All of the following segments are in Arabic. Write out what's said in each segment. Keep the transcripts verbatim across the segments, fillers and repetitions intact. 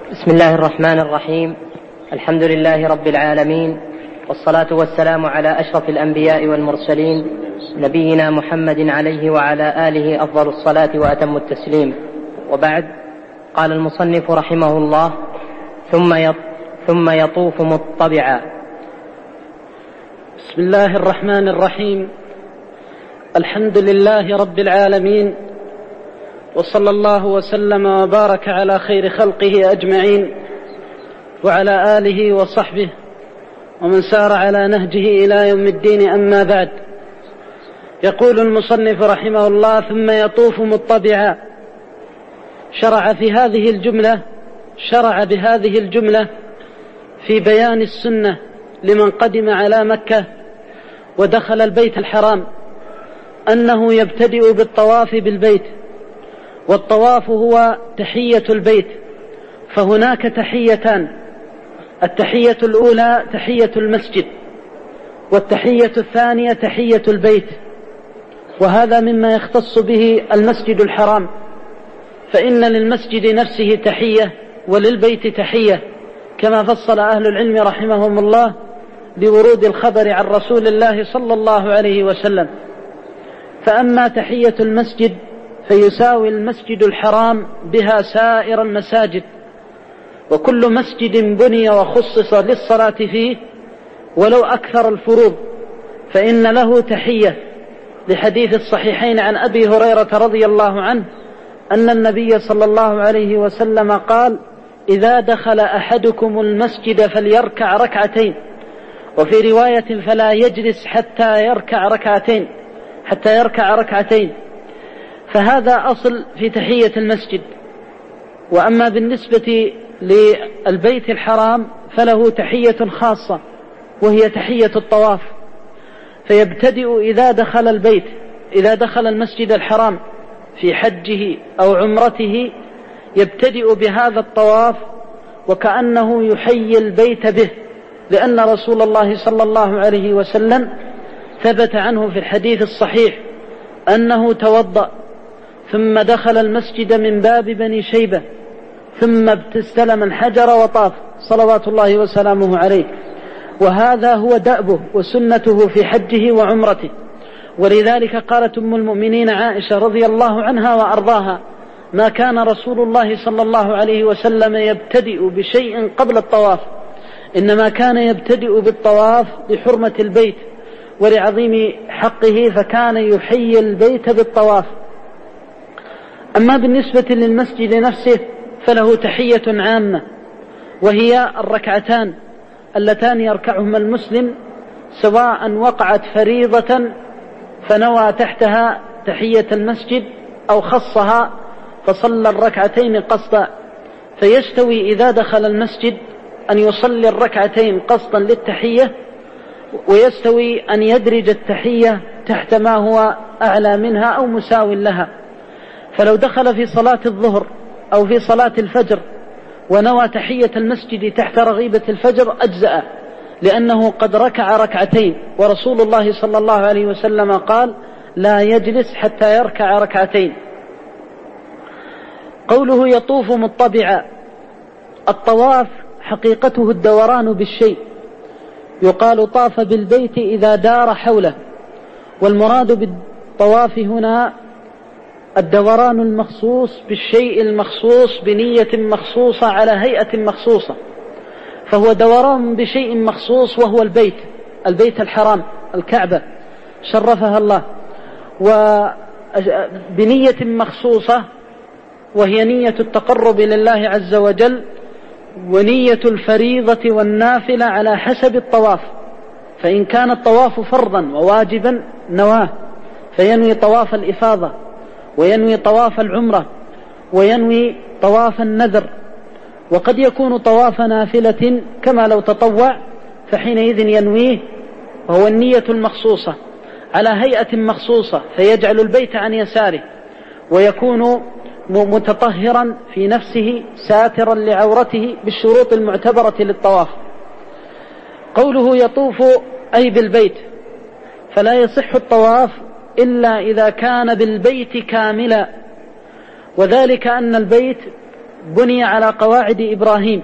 بسم الله الرحمن الرحيم. الحمد لله رب العالمين، والصلاة والسلام على أشرف الأنبياء والمرسلين نبينا محمد عليه وعلى آله أفضل الصلاة وأتم التسليم، وبعد. قال المصنف رحمه الله: ثم ثم يطوف مطبعا. بسم الله الرحمن الرحيم. الحمد لله رب العالمين، وصلى الله وسلم وبارك على خير خلقه أجمعين، وعلى آله وصحبه ومن سار على نهجه إلى يوم الدين. أما بعد، يقول المصنف رحمه الله: ثم يطوف مطبعا. شرع في هذه الجملة شرع بهذه الجملة في بيان السنة لمن قدم على مكة ودخل البيت الحرام، أنه يبتدئ بالطواف بالبيت، والطواف هو تحية البيت، فهناك تحيتان: التحية الأولى تحية المسجد، والتحية الثانية تحية البيت، وهذا مما يختص به المسجد الحرام، فإن للمسجد نفسه تحية وللبيت تحية، كما فصل أهل العلم رحمهم الله لورود الخبر عن رسول الله صلى الله عليه وسلم. فأما تحية المسجد فيساوي المسجد الحرام بها سائر المساجد، وكل مسجد بني وخصص للصلاة فيه ولو أكثر الفروض فإن له تحية، لحديث الصحيحين عن أبي هريرة رضي الله عنه أن النبي صلى الله عليه وسلم قال: إذا دخل أحدكم المسجد فليركع ركعتين، وفي رواية فلا يجلس حتى يركع ركعتين حتى يركع ركعتين فهذا أصل في تحية المسجد. وأما بالنسبة للبيت الحرام فله تحية خاصة، وهي تحية الطواف، فيبتدئ إذا دخل البيت إذا دخل المسجد الحرام في حجه أو عمرته يبتدئ بهذا الطواف، وكأنه يحيي البيت به، لأن رسول الله صلى الله عليه وسلم ثبت عنه في الحديث الصحيح أنه توضأ ثم دخل المسجد من باب بني شيبة، ثم استلم الحجر وطاف صلوات الله وسلامه عليه، وهذا هو دأبه وسنته في حجه وعمرته. ولذلك قالت أم المؤمنين عائشة رضي الله عنها وأرضاها: ما كان رسول الله صلى الله عليه وسلم يبتدئ بشيء قبل الطواف، إنما كان يبتدئ بالطواف لحرمة البيت ولعظيم حقه، فكان يحيي البيت بالطواف. أما بالنسبة للمسجد نفسه فله تحية عامة، وهي الركعتان اللتان يركعهما المسلم، سواء وقعت فريضة فنوى تحتها تحية المسجد أو خصها فصلى الركعتين قصدا، فيستوي إذا دخل المسجد أن يصلي الركعتين قصدا للتحية، ويستوي أن يدرج التحية تحت ما هو أعلى منها أو مساو لها. فلو دخل في صلاة الظهر أو في صلاة الفجر ونوى تحية المسجد تحت رغيبة الفجر أجزأ، لأنه قد ركع ركعتين، ورسول الله صلى الله عليه وسلم قال: لا يجلس حتى يركع ركعتين. قوله يطوف مطبعا: الطواف حقيقته الدوران بالشيء، يقال طاف بالبيت إذا دار حوله، والمراد بالطواف هنا الدوران المخصوص بالشيء المخصوص بنية مخصوصة على هيئة مخصوصة، فهو دوران بشيء مخصوص وهو البيت البيت الحرام، الكعبة شرفها الله، وبنية مخصوصة وهي نية التقرب لله عز وجل، ونية الفريضة والنافلة على حسب الطواف. فإن كان الطواف فرضا وواجبا نواه، فينوي طواف الإفاضة، وينوي طواف العمرة، وينوي طواف النذر. وقد يكون طواف نافلة كما لو تطوع، فحينئذ ينويه، وهو النية المخصوصة على هيئة مخصوصة، فيجعل البيت عن يساره، ويكون متطهرا في نفسه ساترا لعورته بالشروط المعتبرة للطواف. قوله يطوف أي بالبيت، فلا يصح الطواف إلا إذا كان بالبيت كاملا، وذلك أن البيت بني على قواعد إبراهيم،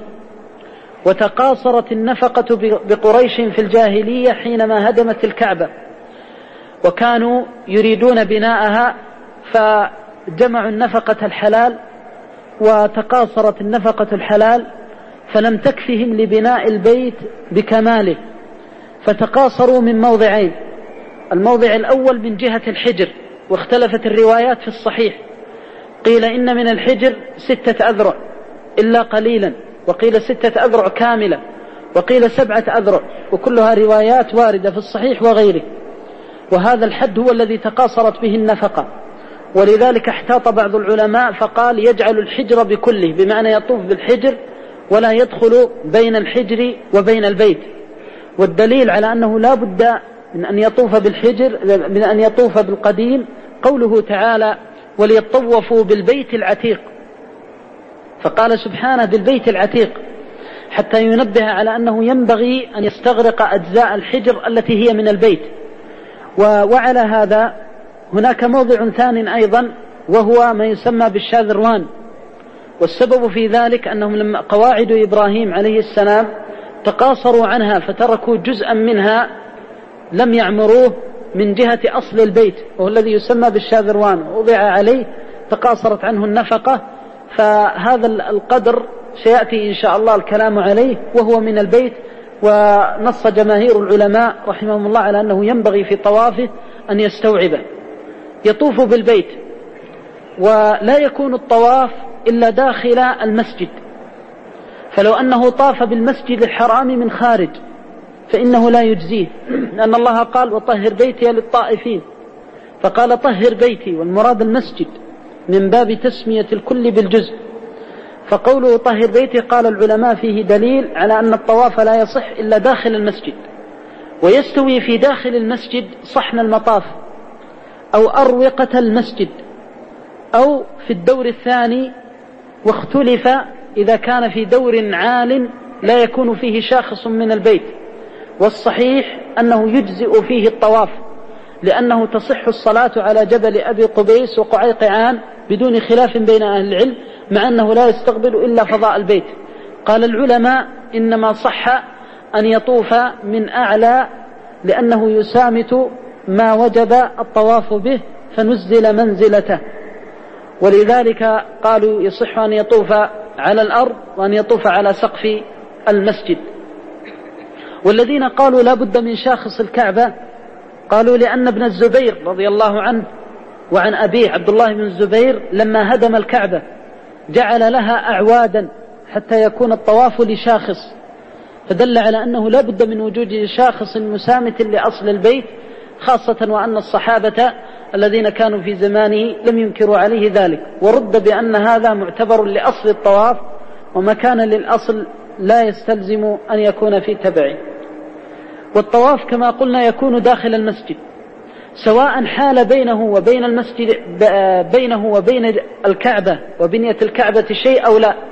وتقاصرت النفقة بقريش في الجاهلية حينما هدمت الكعبة، وكانوا يريدون بناءها فجمعوا النفقة الحلال، وتقاصرت النفقة الحلال فلم تكفهم لبناء البيت بكماله، فتقاصروا من موضعين. الموضع الأول من جهة الحجر، واختلفت الروايات في الصحيح، قيل إن من الحجر ستة أذرع إلا قليلا، وقيل ستة أذرع كاملة، وقيل سبعة أذرع، وكلها روايات واردة في الصحيح وغيره. وهذا الحد هو الذي تقاصرت به النفقة، ولذلك احتاط بعض العلماء فقال يجعل الحجر بكله، بمعنى يطوف بالحجر ولا يدخل بين الحجر وبين البيت. والدليل على أنه لا بد من أن يطوف بالحجر من أن يطوف بالقديم قوله تعالى وليطوفوا بالبيت العتيق، فقال سبحانه بالبيت العتيق حتى ينبه على أنه ينبغي أن يستغرق أجزاء الحجر التي هي من البيت. وعلى هذا هناك موضع ثاني أيضا، وهو ما يسمى بالشاذروان، والسبب في ذلك أنهم لما قواعد إبراهيم عليه السلام تقاصروا عنها فتركوا جزءا منها لم يعمروه من جهة أصل البيت، وهو الذي يسمى بالشاذروان، وضع عليه تقاصرت عنه النفقة، فهذا القدر سيأتي إن شاء الله الكلام عليه وهو من البيت. ونص جماهير العلماء رحمهم الله على أنه ينبغي في طوافه أن يستوعبه، يطوف بالبيت، ولا يكون الطواف إلا داخل المسجد. فلو أنه طاف بالمسجد الحرام من خارج فإنه لا يجزيه، لأن الله قال وطهر بيتي للطائفين، فقال طهر بيتي، والمراد المسجد من باب تسمية الكل بالجزء. فقوله طهر بيتي قال العلماء فيه دليل على أن الطواف لا يصح إلا داخل المسجد، ويستوي في داخل المسجد صحن المطاف أو أروقة المسجد أو في الدور الثاني، واختلف إذا كان في دور عال لا يكون فيه شاخص من البيت. والصحيح أنه يجزئ فيه الطواف، لأنه تصح الصلاة على جبل أبي قبيس وقعيقعان بدون خلاف بين أهل العلم، مع أنه لا يستقبل إلا فضاء البيت. قال العلماء إنما صح أن يطوف من أعلى، لأنه يسامت ما وجب الطواف به فنزل منزلته، ولذلك قالوا يصح أن يطوف على الأرض وأن يطوف على سقف المسجد. والذين قالوا لا بد من شاخص الكعبة قالوا لأن ابن الزبير رضي الله عنه وعن أبيه عبد الله بن الزبير لما هدم الكعبة جعل لها أعوادا حتى يكون الطواف لشاخص، فدل على أنه لا بد من وجود شاخص مسامت لأصل البيت، خاصة وأن الصحابة الذين كانوا في زمانه لم ينكروا عليه ذلك. ورد بأن هذا معتبر لأصل الطواف، وما كان للأصل لا يستلزم أن يكون في تبعه. والطواف كما قلنا يكون داخل المسجد، سواء حال بينه وبين المسجد بينه وبين الكعبة وبنية الكعبة شيء أو لا.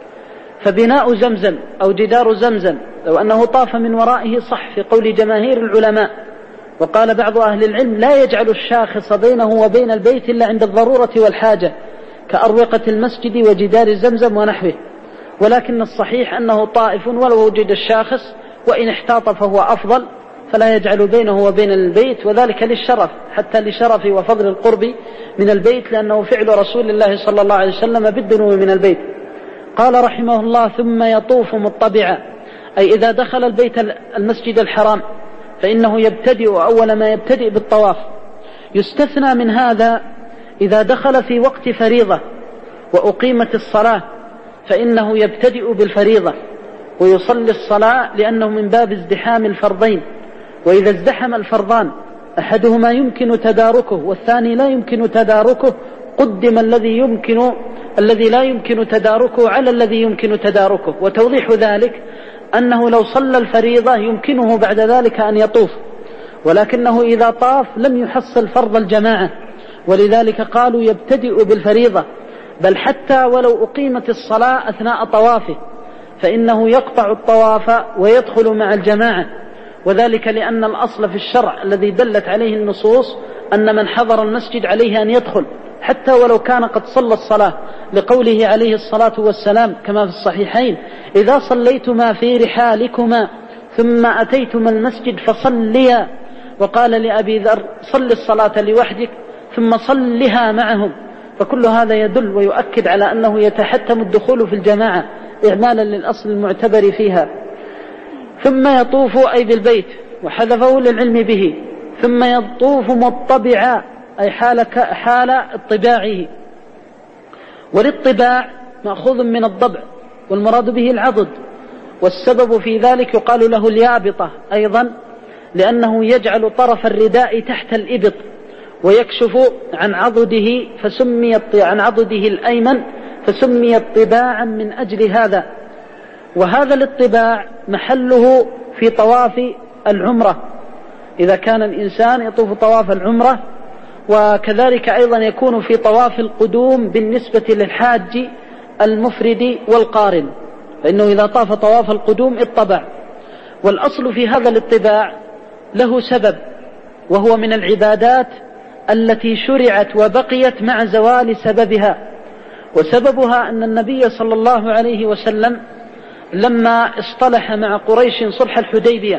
فبناء زمزم أو جدار زمزم لو أنه طاف من ورائه صح في قول جماهير العلماء. وقال بعض أهل العلم لا يجعل الشاخص بينه وبين البيت إلا عند الضرورة والحاجة، كأروقة المسجد وجدار زمزم ونحوه. ولكن الصحيح أنه طائف ولو وجد الشاخص، وإن احتاط فهو أفضل، فلا يجعل بينه وبين البيت، وذلك للشرف، حتى لشرف وفضل القرب من البيت، لأنه فعل رسول الله صلى الله عليه وسلم بالدنو من البيت. قال رحمه الله ثم يطوف مطبعا، أي إذا دخل البيت المسجد الحرام فإنه يبتدئ أول ما يبتدئ بالطواف. يستثنى من هذا إذا دخل في وقت فريضة وأقيمت الصلاة فإنه يبتدئ بالفريضة ويصلي الصلاة، لأنه من باب ازدحام الفرضين. وإذا ازدحم الفرضان أحدهما يمكن تداركه والثاني لا يمكن تداركه قدم الذي يمكن الذي لا يمكن تداركه على الذي يمكن تداركه. وتوضيح ذلك أنه لو صلى الفريضة يمكنه بعد ذلك أن يطوف، ولكنه إذا طاف لم يحصل فرض الجماعة، ولذلك قالوا يبتدئ بالفريضة. بل حتى ولو أقيمت الصلاة أثناء طوافه فإنه يقطع الطواف ويدخل مع الجماعة، وذلك لأن الأصل في الشرع الذي دلت عليه النصوص أن من حضر المسجد عليه أن يدخل، حتى ولو كان قد صلى الصلاة، لقوله عليه الصلاة والسلام كما في الصحيحين: إذا صليتما في رحالكما ثم أتيتما المسجد فصليا. وقال لأبي ذر: صل الصلاة لوحدك ثم صلها معهم. فكل هذا يدل ويؤكد على أنه يتحتم الدخول في الجماعة إعمالا للأصل المعتبر فيها. ثم يطوف أي بالبيت، وحذفه للعلم به. ثم يطوف مطبعا أي حال, حال اطباعه. والاطباع مأخوذ من الضبع، والمراد به العضد، والسبب في ذلك يقال له اليابطة أيضا، لأنه يجعل طرف الرداء تحت الإبط ويكشف عن عضده، فسمي عن عضده الأيمن فسمي اطباعا من أجل هذا. وهذا الاطباع محله في طواف العمرة، إذا كان الإنسان يطوف طواف العمرة، وكذلك أيضا يكون في طواف القدوم بالنسبة للحاج المفرد والقارن، فإنه إذا طاف طواف القدوم اطبع. والأصل في هذا الاطباع له سبب، وهو من العبادات التي شرعت وبقيت مع زوال سببها. وسببها أن النبي صلى الله عليه وسلم لما اصطلح مع قريش صلح الحديبية،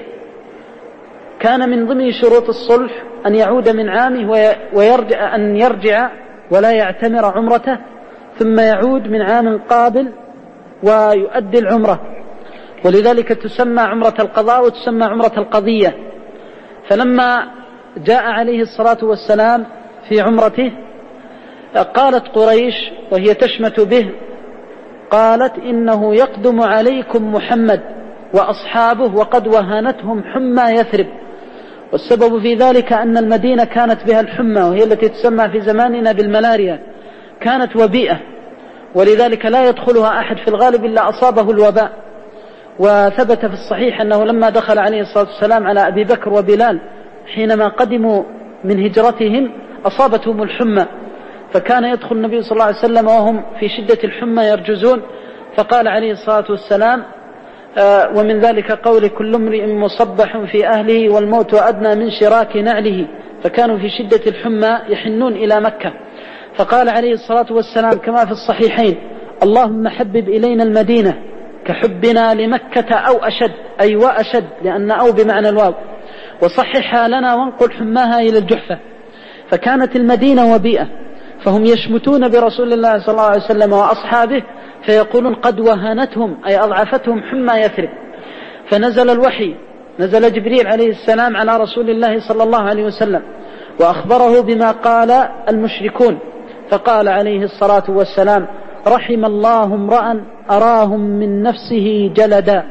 كان من ضمن شروط الصلح أن يعود من عامه ويرجع أن يرجع ولا يعتمر عمرته، ثم يعود من عام قابل ويؤدي العمرة، ولذلك تسمى عمرة القضاء وتسمى عمرة القضية. فلما جاء عليه الصلاة والسلام في عمرته قالت قريش وهي تشمت به، قالت: إنه يقدم عليكم محمد وأصحابه وقد وهنتهم حمى يثرب. والسبب في ذلك أن المدينة كانت بها الحمى، وهي التي تسمى في زماننا بالملاريا، كانت وبيئة، ولذلك لا يدخلها أحد في الغالب إلا أصابه الوباء. وثبت في الصحيح أنه لما دخل عليه الصلاة والسلام على أبي بكر وبلال حينما قدموا من هجرتهم أصابتهم الحمى، فكان يدخل النبي صلى الله عليه وسلم وهم في شدة الحمى يرجزون، فقال عليه الصلاة والسلام: آه ومن ذلك قول: كل امرئ مصبح في أهله والموت أدنى من شراك نعله. فكانوا في شدة الحمى يحنون إلى مكة، فقال عليه الصلاة والسلام كما في الصحيحين: اللهم حبب إلينا المدينة كحبنا لمكة أو أشد، أي وأشد، لأن أو بمعنى الواو، وصححها لنا وانقل حماها إلى الجحفة. فكانت المدينة وبيئة، فهم يشمتون برسول الله صلى الله عليه وسلم وأصحابه فيقولون: قد وهنتهم، أي أضعفتهم حمى يثرب. فنزل الوحي، نزل جبريل عليه السلام على رسول الله صلى الله عليه وسلم وأخبره بما قال المشركون، فقال عليه الصلاة والسلام: رحم الله امرأ أراهم من نفسه جلدا.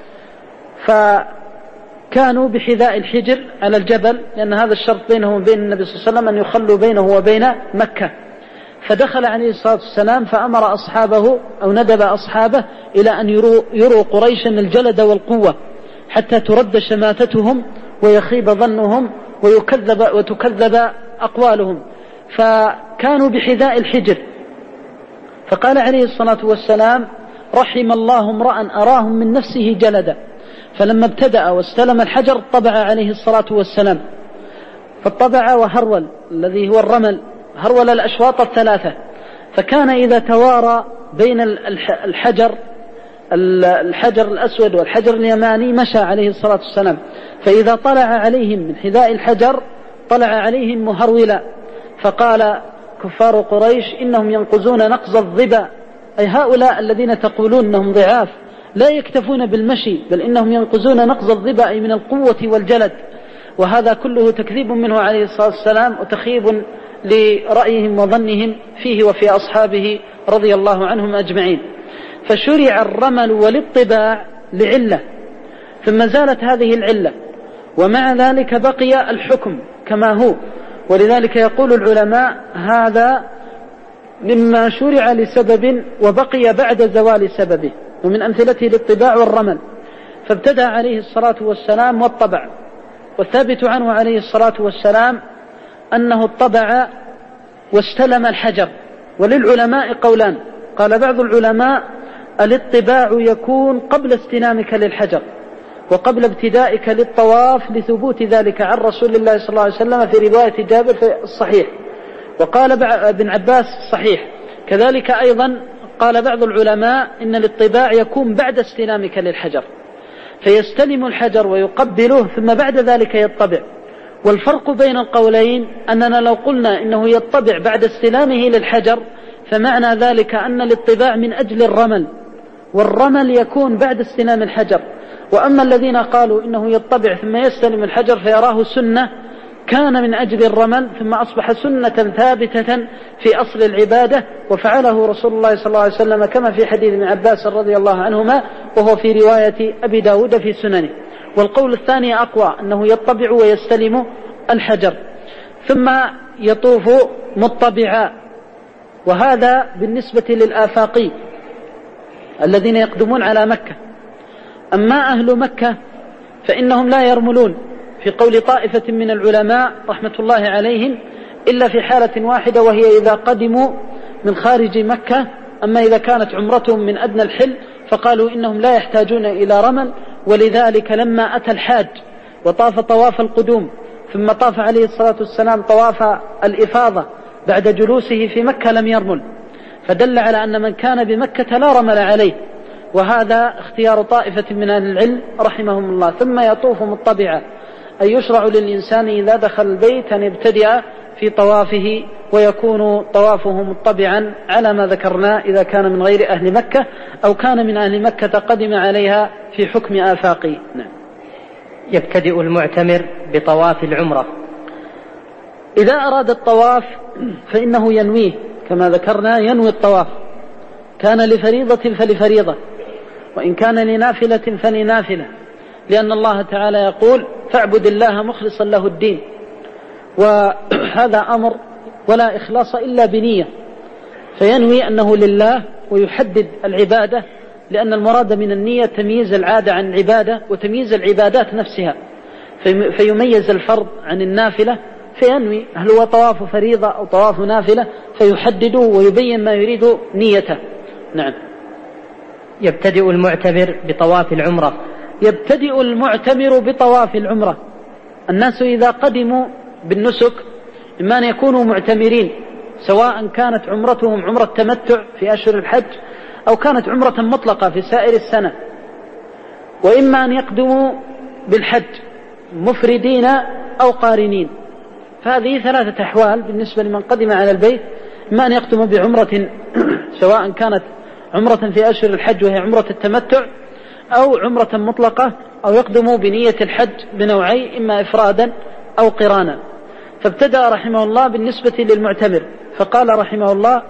فكانوا بحذاء الحجر على الجبل، لأن هذا الشرط بينه وبين النبي صلى الله عليه وسلم أن يخلوا بينه وبين مكة. فدخل عليه الصلاة والسلام فأمر أصحابه أو ندب أصحابه إلى أن يروا, يروا قريشا الجلد والقوة حتى ترد شماتتهم ويخيب ظنهم ويكذب وتكذب أقوالهم. فكانوا بحذاء الحجر. فقال عليه الصلاة والسلام: رحم الله امرأ أراهم من نفسه جلدا. فلما ابتدأ واستلم الحجر طبع عليه الصلاة والسلام، فالطبع وهرول الذي هو الرمل، هرول الأشواط الثلاثة. فكان إذا توارى بين الحجر الحجر الأسود والحجر اليماني مشى عليه الصلاة والسلام، فإذا طلع عليهم من حذاء الحجر طلع عليهم مهرولا. فقال كفار قريش: إنهم ينقزون نقز الظبا، أي هؤلاء الذين تقولون أنهم ضعاف لا يكتفون بالمشي، بل إنهم ينقزون نقز الظبا، أي من القوة والجلد. وهذا كله تكذيب منه عليه الصلاة والسلام وتخيب لرأيهم وظنهم فيه وفي أصحابه رضي الله عنهم أجمعين. فشرع الرمل والاطباع لعلة، ثم زالت هذه العلة، ومع ذلك بقي الحكم كما هو. ولذلك يقول العلماء: هذا مما شرع لسبب وبقي بعد زوال سببه. ومن أمثلته الاطباع والرمل. فابتدأ عليه الصلاة والسلام والطبع. والثابت عنه عليه الصلاة والسلام أنه الطبع واستلم الحجر. وللعلماء قولان: قال بعض العلماء: الاطباع يكون قبل استلامك للحجر وقبل ابتدائك للطواف، لثبوت ذلك عن رسول الله صلى الله عليه وسلم في رواية جابر في الصحيح. وقال ابن عباس صحيح. كذلك أيضا قال بعض العلماء إن الاطباع يكون بعد استلامك للحجر، فيستلم الحجر ويقبله ثم بعد ذلك يطبع. والفرق بين القولين أننا لو قلنا إنه يطبع بعد استلامه للحجر فمعنى ذلك أن الاطباع من أجل الرمل، والرمل يكون بعد استلام الحجر. وأما الذين قالوا إنه يطبع ثم يستلم الحجر فيراه سنة، كان من أجل الرمل ثم أصبح سنة ثابتة في أصل العبادة، وفعله رسول الله صلى الله عليه وسلم كما في حديث ابن عباس رضي الله عنهما، وهو في رواية أبي داود في سننه. والقول الثاني أقوى، أنه يطبع ويستلم الحجر ثم يطوف مطبعا. وهذا بالنسبة للآفاقي الذين يقدمون على مكة. أما أهل مكة فإنهم لا يرملون في قول طائفة من العلماء رحمة الله عليهم إلا في حالة واحدة، وهي إذا قدموا من خارج مكة. أما إذا كانت عمرتهم من أدنى الحل فقالوا إنهم لا يحتاجون إلى رمل. ولذلك لما أتى الحاج وطاف طواف القدوم ثم طاف عليه الصلاة والسلام طواف الإفاضة بعد جلوسه في مكة لم يرمل، فدل على أن من كان بمكة لا رمل عليه. وهذا اختيار طائفة من أهل العلم رحمهم الله. ثم يطوف مطبعا، أي يشرع للإنسان إذا دخل البيت أن يبتدئ في طوافه ويكون طوافه مطبعا على ما ذكرنا إذا كان من غير أهل مكة أو كان من أهل مكة قدم عليها في حكم آفاقي. نعم. يبتدئ المعتمر بطواف العمرة. إذا أراد الطواف فإنه ينويه كما ذكرنا، ينوي الطواف، كان لفريضة فلفريضة، وإن كان لنافلة فلنافلة، لأن الله تعالى يقول فاعبد الله مخلصا له الدين. وهذا أمر ولا إخلاص إلا بنية، فينوي أنه لله ويحدد العبادة، لأن المراد من النية تمييز العادة عن العبادة وتمييز العبادات نفسها، فيميز الفرض عن النافلة، فينوي هل هو طواف فريضة أو طواف نافلة فيحدده ويبين ما يريد نيته. نعم. يبتدئ المعتمر بطواف العمرة. يبتدئ المعتمر بطواف العمرة. الناس إذا قدموا بالنسك إما أن يكونوا معتمرين، سواء كانت عمرتهم عمرة تمتع في أشهر الحج أو كانت عمرة مطلقة في سائر السنة، وإما أن يقدموا بالحج مفردين أو قارنين. فهذه ثلاثة أحوال بالنسبة لمن قدم على البيت، إما أن يقدم بعمرة سواء كانت عمرة في أشهر الحج وهي عمرة التمتع أو عمرة مطلقة، أو يقدم بنية الحج بنوعي إما إفرادا أو قرانا. فابتدأ رحمه الله بالنسبة للمعتمر فقال رحمه الله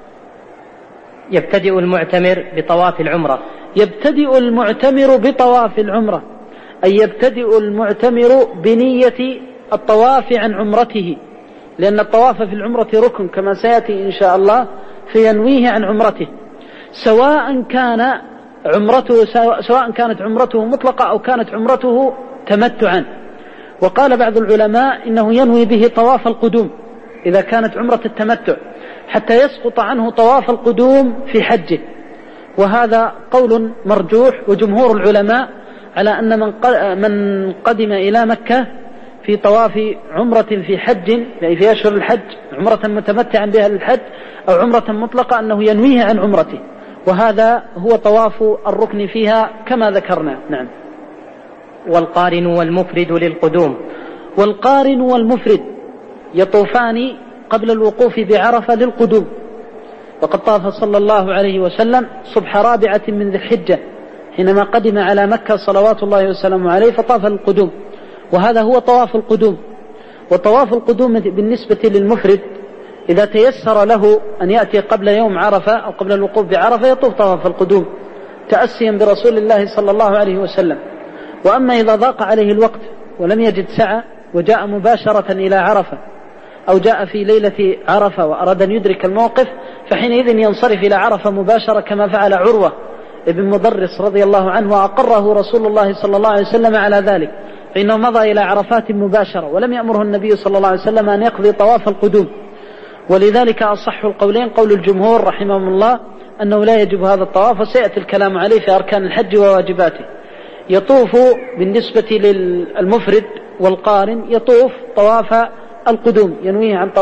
يبتدئ المعتمر بطواف العمرة. يبتدئ المعتمر بطواف العمرة، أي يبتدئ المعتمر بنية الطواف عن عمرته، لأن الطواف في العمرة ركن كما سيأتي إن شاء الله، فينويه عن عمرته، سواء كان عمرته سواء كانت عمرته مطلقة أو كانت عمرته تمتعا. وقال بعض العلماء إنه ينوي به طواف القدوم إذا كانت عمرة التمتع حتى يسقط عنه طواف القدوم في حجه. وهذا قول مرجوح، وجمهور العلماء على أن من قدم إلى مكة في طواف عمرة في حج، يعني في أشهر الحج، عمرة متمتعا بها للحج أو عمرة مطلقة، أنه ينويه عن عمرته، وهذا هو طواف الركن فيها كما ذكرنا. نعم. والقارن والمفرد للقدوم. والقارن والمفرد يطوفان قبل الوقوف بعرفة للقدوم، وقد طاف صلى الله عليه وسلم صبح رابعة من ذي الحجة حينما قدم على مكة صلوات الله وسلامه عليه فطاف القدوم، وهذا هو طواف القدوم. وطواف القدوم بالنسبة للمفرد إذا تيسر له أن يأتي قبل يوم عرفة أو قبل الوقوف بعرفة يطوف طواف القدوم تأسيا برسول الله صلى الله عليه وسلم. وأما إذا ضاق عليه الوقت ولم يجد سعة وجاء مباشرة إلى عرفة أو جاء في ليلة عرفة وأراد أن يدرك الموقف، فحينئذ ينصرف إلى عرفة مباشرة كما فعل عروة ابن مضرس رضي الله عنه، وأقره رسول الله صلى الله عليه وسلم على ذلك، فإنه مضى إلى عرفات مباشرة ولم يأمره النبي صلى الله عليه وسلم أن يقضي طواف القدوم. ولذلك أصح القولين قول الجمهور رحمهم الله أنه لا يجب هذا الطواف، وسيأتي الكلام عليه في أركان الحج وواجباته. يطوف بالنسبة للمفرد والقارن يطوف طواف القدوم، ينويه عن طواف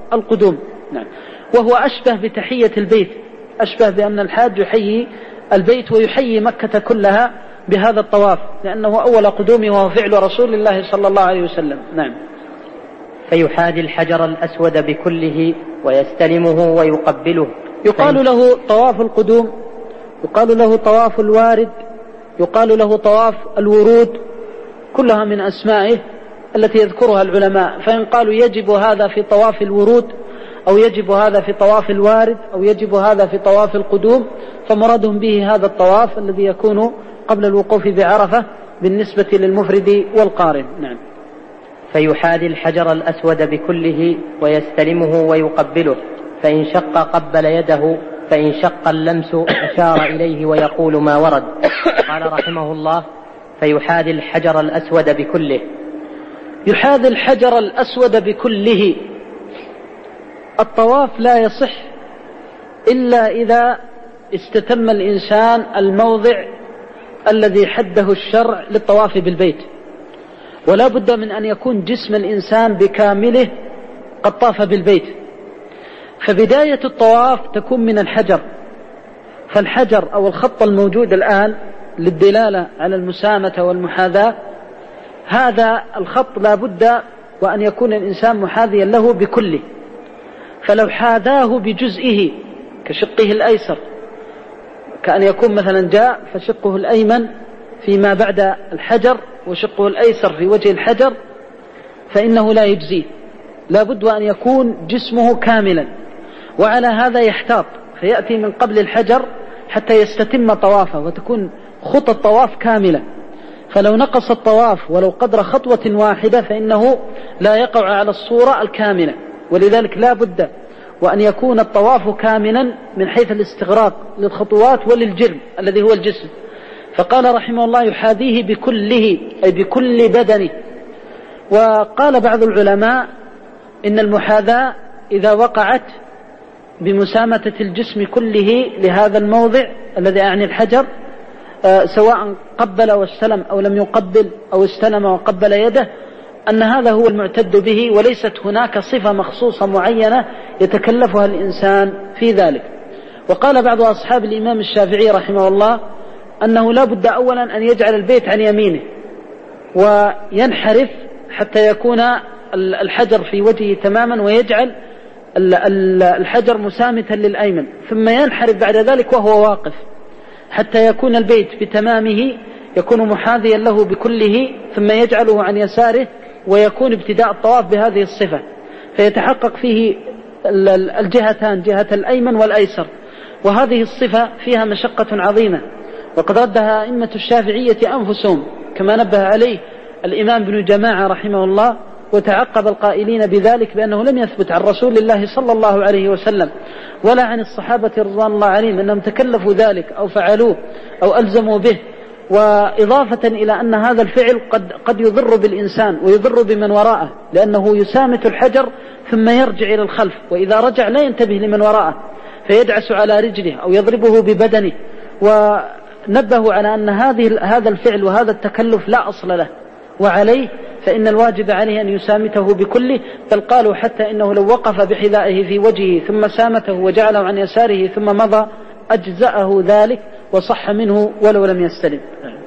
القدوم. نعم. وهو أشبه بتحية البيت، أشبه بأن الحاج يحيي البيت ويحيي مكة كلها بهذا الطواف، لأنه أول قدومه وهو فعل رسول الله صلى الله عليه وسلم. نعم. فيحاذي الحجر الأسود بكله ويستلمه ويقبله. يقال له طواف القدوم، يقال له طواف الوارد، يقال له طواف الورود، كلها من أسمائه التي يذكرها العلماء. فإن قالوا يجب هذا في طواف الورود، أو يجب هذا في طواف الوارد، أو يجب هذا في طواف القدوم، فمرادهم به هذا الطواف الذي يكون قبل الوقوف بعرفة بالنسبة للمفرد والقارن. نعم. فيحاذي الحجر الأسود بكله ويستلمه ويقبله، فإن شق قبل يده، فإن شق اللمس أشار إليه ويقول ما ورد. قال رحمه الله: فيحاذي الحجر الأسود بكله. يحاذي الحجر الأسود بكله. الطواف لا يصح إلا إذا استتم الإنسان الموضع الذي حده الشرع للطواف بالبيت، ولا بد من أن يكون جسم الإنسان بكامله قد طاف بالبيت. فبداية الطواف تكون من الحجر، فالحجر أو الخط الموجود الآن للدلالة على المسامة والمحاذاة، هذا الخط لا بد وأن يكون الإنسان محاذيا له بكله. فلو حاذاه بجزئه كشقه الأيسر، كأن يكون مثلا جاء فشقه الأيمن فيما بعد الحجر وشقه الأيسر في وجه الحجر، فإنه لا يجزيه، لا بد أن يكون جسمه كاملا. وعلى هذا يحتاط فيأتي من قبل الحجر حتى يستتم طوافه وتكون خطى الطواف كاملة. فلو نقص الطواف ولو قدر خطوة واحدة فإنه لا يقع على الصورة الكاملة، ولذلك لا بد وأن يكون الطواف كاملا من حيث الاستغراق للخطوات وللجرم الذي هو الجسم. فقال رحمه الله: يحاذيه بكله، أي بكل بدنه. وقال بعض العلماء إن المحاذاة إذا وقعت بمسامة الجسم كله لهذا الموضع الذي أعني الحجر، سواء قبل واستلم أو لم يقبل، أو استلم وقبل يده، أن هذا هو المعتد به، وليست هناك صفة مخصوصة معينة يتكلفها الإنسان في ذلك. وقال بعض أصحاب الإمام الشافعي رحمه الله أنه لا بد أولا أن يجعل البيت عن يمينه وينحرف حتى يكون الحجر في وجهه تماما، ويجعل الحجر مسامتا للأيمن، ثم ينحرف بعد ذلك وهو واقف حتى يكون البيت بتمامه، يكون محاذيا له بكله، ثم يجعله عن يساره، ويكون ابتداء الطواف بهذه الصفة، فيتحقق فيه الجهتان، جهة الأيمن والأيسر. وهذه الصفة فيها مشقة عظيمة، وقد ردها أئمة الشافعية أنفسهم كما نبه عليه الإمام ابن جماعة رحمه الله، وتعقب القائلين بذلك بأنه لم يثبت عن رسول الله صلى الله عليه وسلم ولا عن الصحابة رضوان الله عليهم أنهم تكلفوا ذلك أو فعلوه أو ألزموا به. وإضافة إلى أن هذا الفعل قد, قد يضر بالإنسان ويضر بمن وراءه، لأنه يسامت الحجر ثم يرجع إلى الخلف، وإذا رجع لا ينتبه لمن وراءه فيدعس على رجله أو يضربه ببدنه. ونبهوا على أن هذه هذا الفعل وهذا التكلف لا أصل له، وعليه فإن الواجب عليه أن يسامته بكله. بل قالوا حتى إنه لو وقف بحذائه في وجهه ثم سامته وجعله عن يساره ثم مضى أجزأه ذلك وصح منه ولو لم يستلم.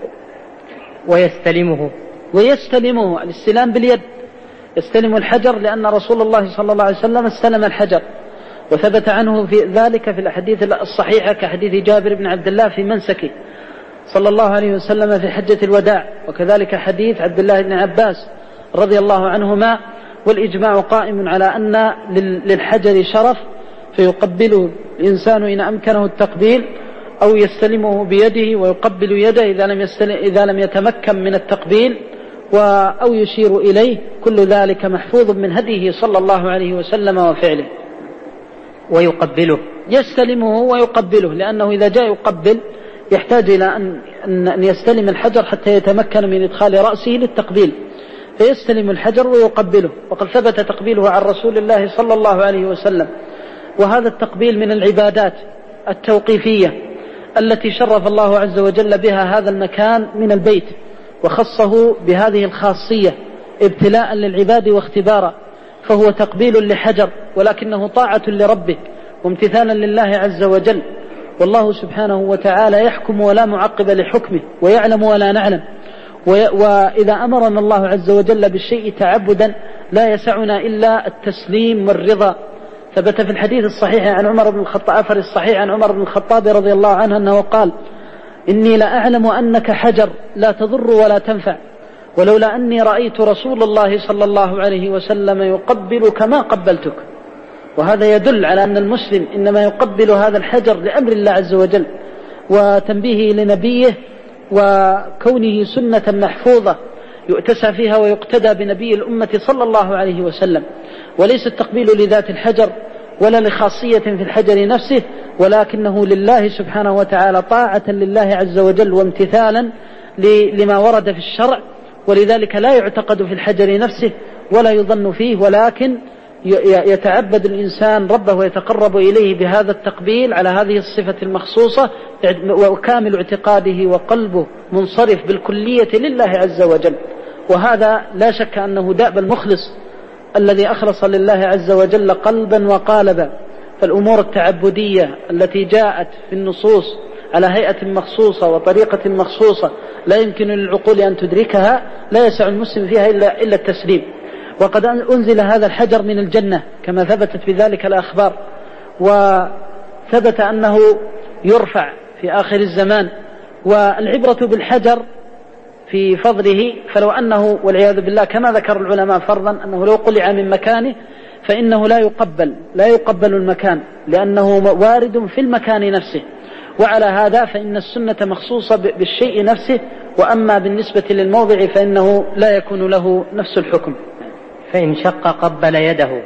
ويستلمه ويستلمه الاستلام باليد، يستلم الحجر، لأن رسول الله صلى الله عليه وسلم استلم الحجر، وثبت عنه في ذلك في الأحاديث الصحيحة كحديث جابر بن عبد الله في منسكه صلى الله عليه وسلم في حجة الوداع، وكذلك حديث عبد الله بن عباس رضي الله عنهما. والإجماع قائم على أن للحجر شرف، فيقبله الإنسان إن أمكنه التقبيل، أو يستلمه بيده ويقبل يده إذا لم, إذا لم يتمكن من التقبيل، أو يشير إليه. كل ذلك محفوظ من هديه صلى الله عليه وسلم وفعله. ويقبله، يستلمه ويقبله، لأنه إذا جاء يقبل يحتاج إلى أن, أن يستلم الحجر حتى يتمكن من إدخال رأسه للتقبيل، فيستلم الحجر ويقبله. وقد ثبت تقبيله عن رسول الله صلى الله عليه وسلم. وهذا التقبيل من العبادات التوقيفية التي شرف الله عز وجل بها هذا المكان من البيت، وخصه بهذه الخاصية ابتلاء للعباد واختبارا. فهو تقبيل لحجر، ولكنه طاعة لربه وامتثالا لله عز وجل. والله سبحانه وتعالى يحكم ولا معقب لحكمه، ويعلم ولا نعلم. وإذا أمرنا الله عز وجل بالشيء تعبدا لا يسعنا إلا التسليم والرضا. ثبت في الحديث الصحيح عن عمر بن الخطاب أثر الصحيح عن عمر بن الخطاب رضي الله عنه أنه قال: إني لأعلم أنك حجر لا تضر ولا تنفع، ولولا أني رأيت رسول الله صلى الله عليه وسلم يقبلك ما قبلتك. وهذا يدل على أن المسلم إنما يقبل هذا الحجر لأمر الله عز وجل وتنبيهه لنبيه، وكونه سنة محفوظة يؤتسى فيها ويقتدى بنبي الأمة صلى الله عليه وسلم، وليس التقبيل لذات الحجر ولا لخاصية في الحجر نفسه، ولكنه لله سبحانه وتعالى طاعة لله عز وجل وامتثالا لما ورد في الشرع. ولذلك لا يعتقد في الحجر نفسه ولا يظن فيه، ولكن يتعبد الإنسان ربه ويتقرب إليه بهذا التقبيل على هذه الصفة المخصوصة، وكامل اعتقاده وقلبه منصرف بالكلية لله عز وجل. وهذا لا شك أنه دأب المخلص الذي أخلص لله عز وجل قلبا وقالبا. فالأمور التعبدية التي جاءت في النصوص على هيئة مخصوصة وطريقة مخصوصة لا يمكن للعقول أن تدركها لا يسع المسلم فيها إلا, إلا التسليم. وقد أنزل هذا الحجر من الجنة كما ثبتت بذلك الأخبار، وثبت أنه يرفع في آخر الزمان. والعبرة بالحجر في فضله، فلو أنه والعياذ بالله كما ذكر العلماء فرضا أنه لو قلع من مكانه فإنه لا يقبل لا يقبل المكان، لأنه وارد في المكان نفسه. وعلى هذا فإن السنة مخصوصة بالشيء نفسه، وأما بالنسبة للموضع فإنه لا يكون له نفس الحكم. فإن شق قبل يده،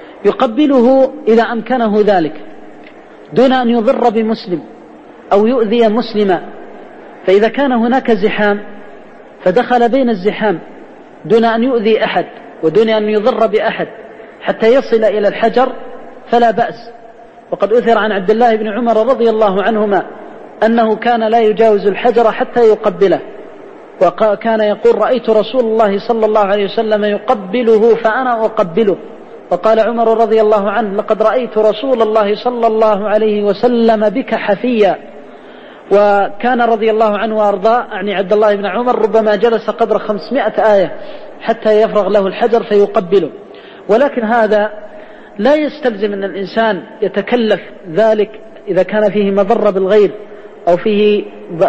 يقبله إذا أمكنه ذلك دون أن يضر بمسلم أو يؤذي مسلما. فإذا كان هناك زحام فدخل بين الزحام دون أن يؤذي أحد ودون أن يضر بأحد حتى يصل إلى الحجر فلا بأس. وقد أثر عن عبد الله بن عمر رضي الله عنهما أنه كان لا يجاوز الحجر حتى يقبله، وكان يقول: رأيت رسول الله صلى الله عليه وسلم يقبله فأنا أقبله. وقال عمر رضي الله عنه: لقد رأيت رسول الله صلى الله عليه وسلم بك حفيا. وكان رضي الله عنه وأرضاه يعني عبد الله بن عمر ربما جلس قدر خمسمائة آية حتى يفرغ له الحجر فيقبله. ولكن هذا لا يستلزم أن الإنسان يتكلف ذلك إذا كان فيه مضرة بالغير أو فيه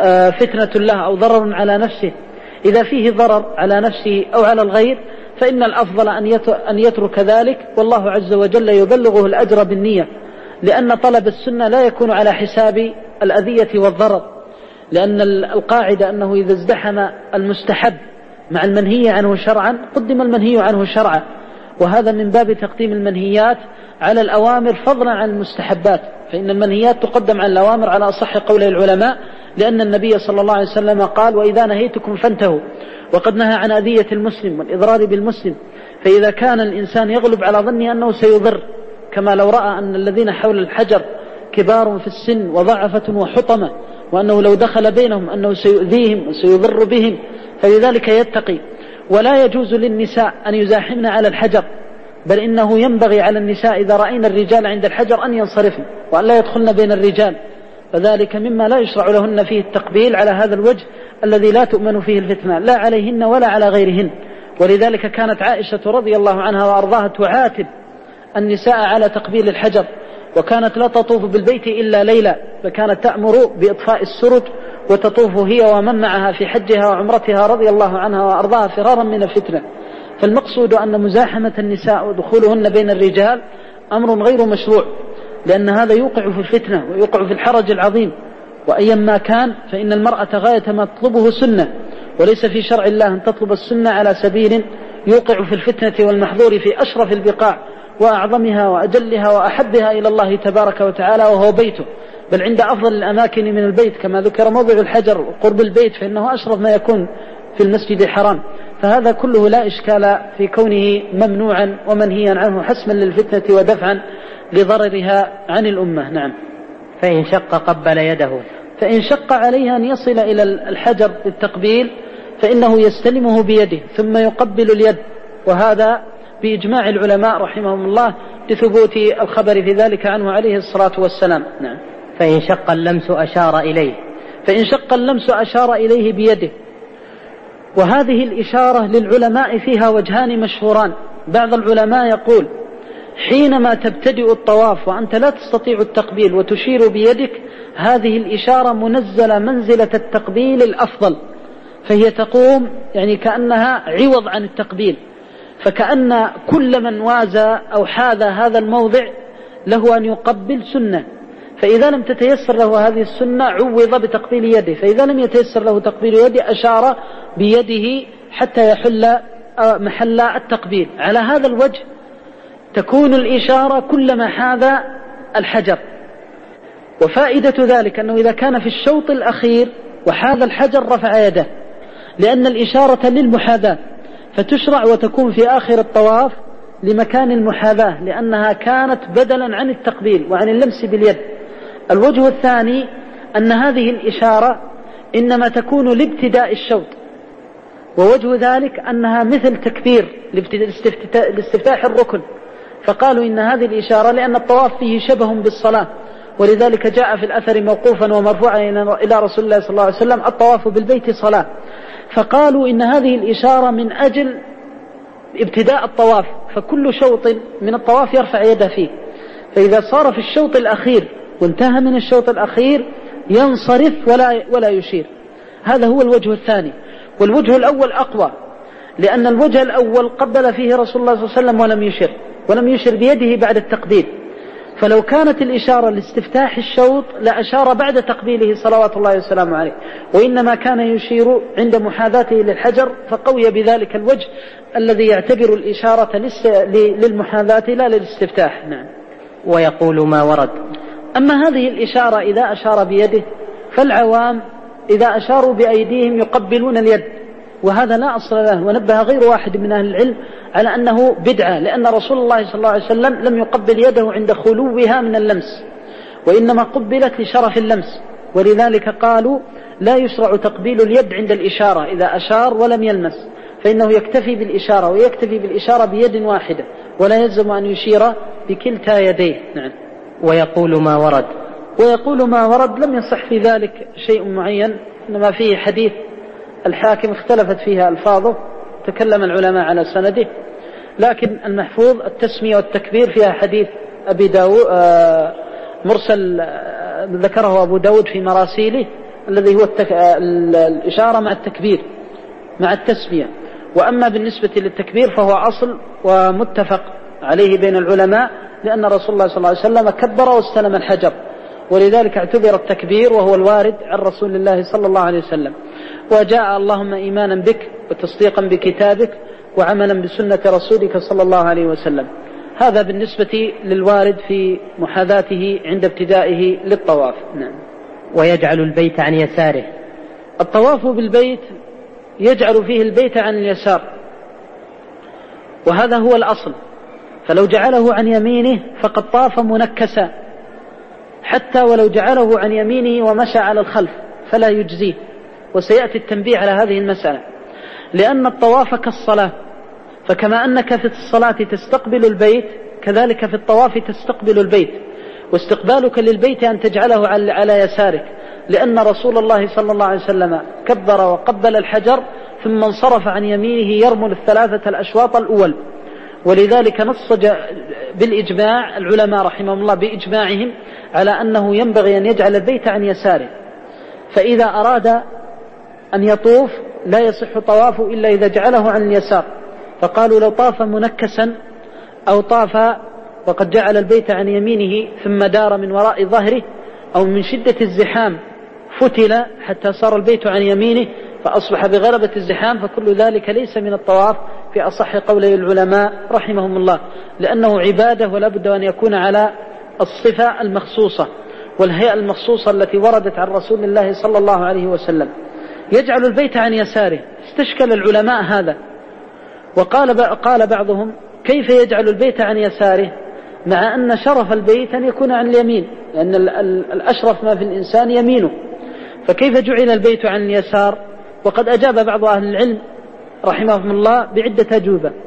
فتنة له أو ضرر على نفسه. إذا فيه ضرر على نفسه أو على الغير فإن الأفضل أن يترك ذلك، والله عز وجل يبلغه الأجر بالنية، لأن طلب السنة لا يكون على حساب الأذية والضرر. لأن القاعدة أنه إذا ازدحم المستحب مع المنهي عنه شرعا قدم المنهي عنه شرعا، وهذا من باب تقديم المنهيات على الأوامر فضلا عن المستحبات. فإن المنهيات تقدم على الأوامر على أصح قول العلماء، لأن النبي صلى الله عليه وسلم قال: وإذا نهيتكم فانتهوا. وقد نهى عن أذية المسلم والإضرار بالمسلم. فإذا كان الإنسان يغلب على ظنه أنه سيضر، كما لو رأى أن الذين حول الحجر كبار في السن وضعفة وحطمة، وأنه لو دخل بينهم أنه سيؤذيهم وسيضر بهم، فلذلك يتقي. ولا يجوز للنساء أن يزاحمن على الحجر، بل إنه ينبغي على النساء إذا رأينا الرجال عند الحجر أن ينصرفن وأن لا يدخلن بين الرجال، فذلك مما لا يشرع لهن فيه التقبيل على هذا الوجه الذي لا تؤمن فيه الفتنة لا عليهن ولا على غيرهن. ولذلك كانت عائشة رضي الله عنها وأرضاها تعاتب النساء على تقبيل الحجر، وكانت لا تطوف بالبيت إلا ليلا، فكانت تأمر بإطفاء السرج وتطوف هي ومن معها في حجها وعمرتها رضي الله عنها وأرضاها فرارا من الفتنة. فالمقصود أن مزاحمة النساء ودخولهن بين الرجال أمر غير مشروع، لأن هذا يوقع في الفتنة ويوقع في الحرج العظيم. وأيا ما كان فإن المرأة غاية ما تطلبه سنة، وليس في شرع الله أن تطلب السنة على سبيل يوقع في الفتنة والمحظور في أشرف البقاع وأعظمها وأجلها وأحبها إلى الله تبارك وتعالى وهو بيته، بل عند أفضل الأماكن من البيت كما ذكر موضع الحجر قرب البيت، فإنه أشرف ما يكون في المسجد الحرام. فهذا كله لا إشكال في كونه ممنوعا ومنهيا عنه حسما للفتنة ودفعا لضررها عن الأمة. نعم. فإن شق قبل يده، فإن شق عليه أن يصل إلى الحجر بالتقبيل فإنه يستلمه بيده ثم يقبل اليد، وهذا بإجماع العلماء رحمهم الله لثبوت الخبر في ذلك عنه عليه الصلاة والسلام. نعم. فإن شق اللمس أشار إليه فإن شق اللمس أشار إليه بيده. وهذه الإشارة للعلماء فيها وجهان مشهوران. بعض العلماء يقول حينما تبتدئ الطواف وأنت لا تستطيع التقبيل وتشير بيدك، هذه الإشارة منزلة منزلة التقبيل الأفضل، فهي تقوم يعني كأنها عوض عن التقبيل، فكأن كل من وازى أو حاذى هذا الموضع له أن يقبل سنة، فإذا لم تتيسر له هذه السنة عوض بتقبيل يده، فإذا لم يتيسر له تقبيل يده أشار بيده حتى يحل محل التقبيل. على هذا الوجه تكون الإشارة كلما حاذى الحجر. وفائدة ذلك أنه إذا كان في الشوط الأخير وحاذى الحجر رفع يده، لأن الإشارة للمحاذاة، فتشرع وتكون في آخر الطواف لمكان المحاذاة، لأنها كانت بدلا عن التقبيل وعن اللمس باليد. الوجه الثاني أن هذه الإشارة إنما تكون لابتداء الشوط، ووجه ذلك أنها مثل تكبير لاستفتاح الركن، فقالوا إن هذه الإشارة لأن الطواف فيه شبه بالصلاة، ولذلك جاء في الأثر موقوفا ومرفوعا إلى رسول الله صلى الله عليه وسلم الطواف بالبيت صلاة، فقالوا إن هذه الإشارة من أجل ابتداء الطواف، فكل شوط من الطواف يرفع يده فيه، فإذا صار في الشوط الأخير وانتهى من الشوط الأخير ينصرف ولا, ولا يشير. هذا هو الوجه الثاني. والوجه الأول أقوى، لأن الوجه الأول قبل فيه رسول الله صلى الله عليه وسلم ولم يشر ولم يشر بيده بعد التقبيل، فلو كانت الإشارة لاستفتاح الشوط لأشار بعد تقبيله صلوات الله وسلامه عليه، وإنما كان يشير عند محاذاته للحجر، فقوي بذلك الوجه الذي يعتبر الإشارة للمحاذاة لا للاستفتاح. نعم. ويقول ما ورد. أما هذه الإشارة إذا أشار بيده فالعوام إذا أشاروا بأيديهم يقبلون اليد، وهذا لا أصل له، ونبه غير واحد من أهل العلم على أنه بدعة، لأن رسول الله صلى الله عليه وسلم لم يقبل يده عند خلوها من اللمس، وإنما قبلت لشرف اللمس، ولذلك قالوا لا يشرع تقبيل اليد عند الإشارة إذا أشار ولم يلمس، فإنه يكتفي بالإشارة، ويكتفي بالإشارة بيد واحدة، ولا يلزم أن يشير بكلتا يديه. نعم. ويقول ما ورد. ويقول ما ورد لم يصح في ذلك شيء معين، إنما فيه حديث الحاكم اختلفت فيها ألفاظه، تكلم العلماء على سنده، لكن المحفوظ التسمية والتكبير فيها حديث أبي داود آه مرسل آه ذكره أبو داود في مراسيله، الذي هو التك... الإشارة مع التكبير مع التسمية. وأما بالنسبة للتكبير فهو أصل ومتفق عليه بين العلماء، لأن رسول الله صلى الله عليه وسلم كبر واستلم الحجر، ولذلك اعتبر التكبير وهو الوارد عن رسول الله صلى الله عليه وسلم. وجاء اللهم إيمانا بك وتصديقا بكتابك وعملا بسنة رسولك صلى الله عليه وسلم. هذا بالنسبة للوارد في محاذاته عند ابتدائه للطواف. نعم. ويجعل البيت عن يساره. الطواف بالبيت يجعل فيه البيت عن اليسار، وهذا هو الأصل، فلو جعله عن يمينه فقد طاف منكسا، حتى ولو جعله عن يمينه ومشى على الخلف فلا يجزيه، وسيأتي التنبيه على هذه المسألة، لأن الطواف كالصلاة، فكما أنك في الصلاة تستقبل البيت كذلك في الطواف تستقبل البيت، واستقبالك للبيت أن تجعله على يسارك، لأن رسول الله صلى الله عليه وسلم كبر وقبل الحجر ثم انصرف عن يمينه يرمل الثلاثة الأشواط الأول، ولذلك نص بالإجماع العلماء رحمهم الله بإجماعهم على أنه ينبغي أن يجعل البيت عن يساره، فإذا أراد أن يطوف لا يصح طوافه إلا إذا جعله عن اليسار، فقالوا لو طاف منكسا أو طاف وقد جعل البيت عن يمينه ثم دار من وراء ظهره، أو من شدة الزحام فتل حتى صار البيت عن يمينه فأصبح بغلبة الزحام، فكل ذلك ليس من الطواف في أصح قولي العلماء رحمهم الله، لأنه عبادة ولا بد أن يكون على الصفة المخصوصة والهيئة المخصوصة التي وردت عن رسول الله صلى الله عليه وسلم. يجعل البيت عن يساره، استشكل العلماء هذا، وقال قال بعضهم كيف يجعل البيت عن يساره مع أن شرف البيت أن يكون عن اليمين، لأن الأشرف ما في الإنسان يمينه، فكيف جعل البيت عن اليسار؟ وقد أجاب بعض أهل العلم رحمهم الله بعدة أجوبة.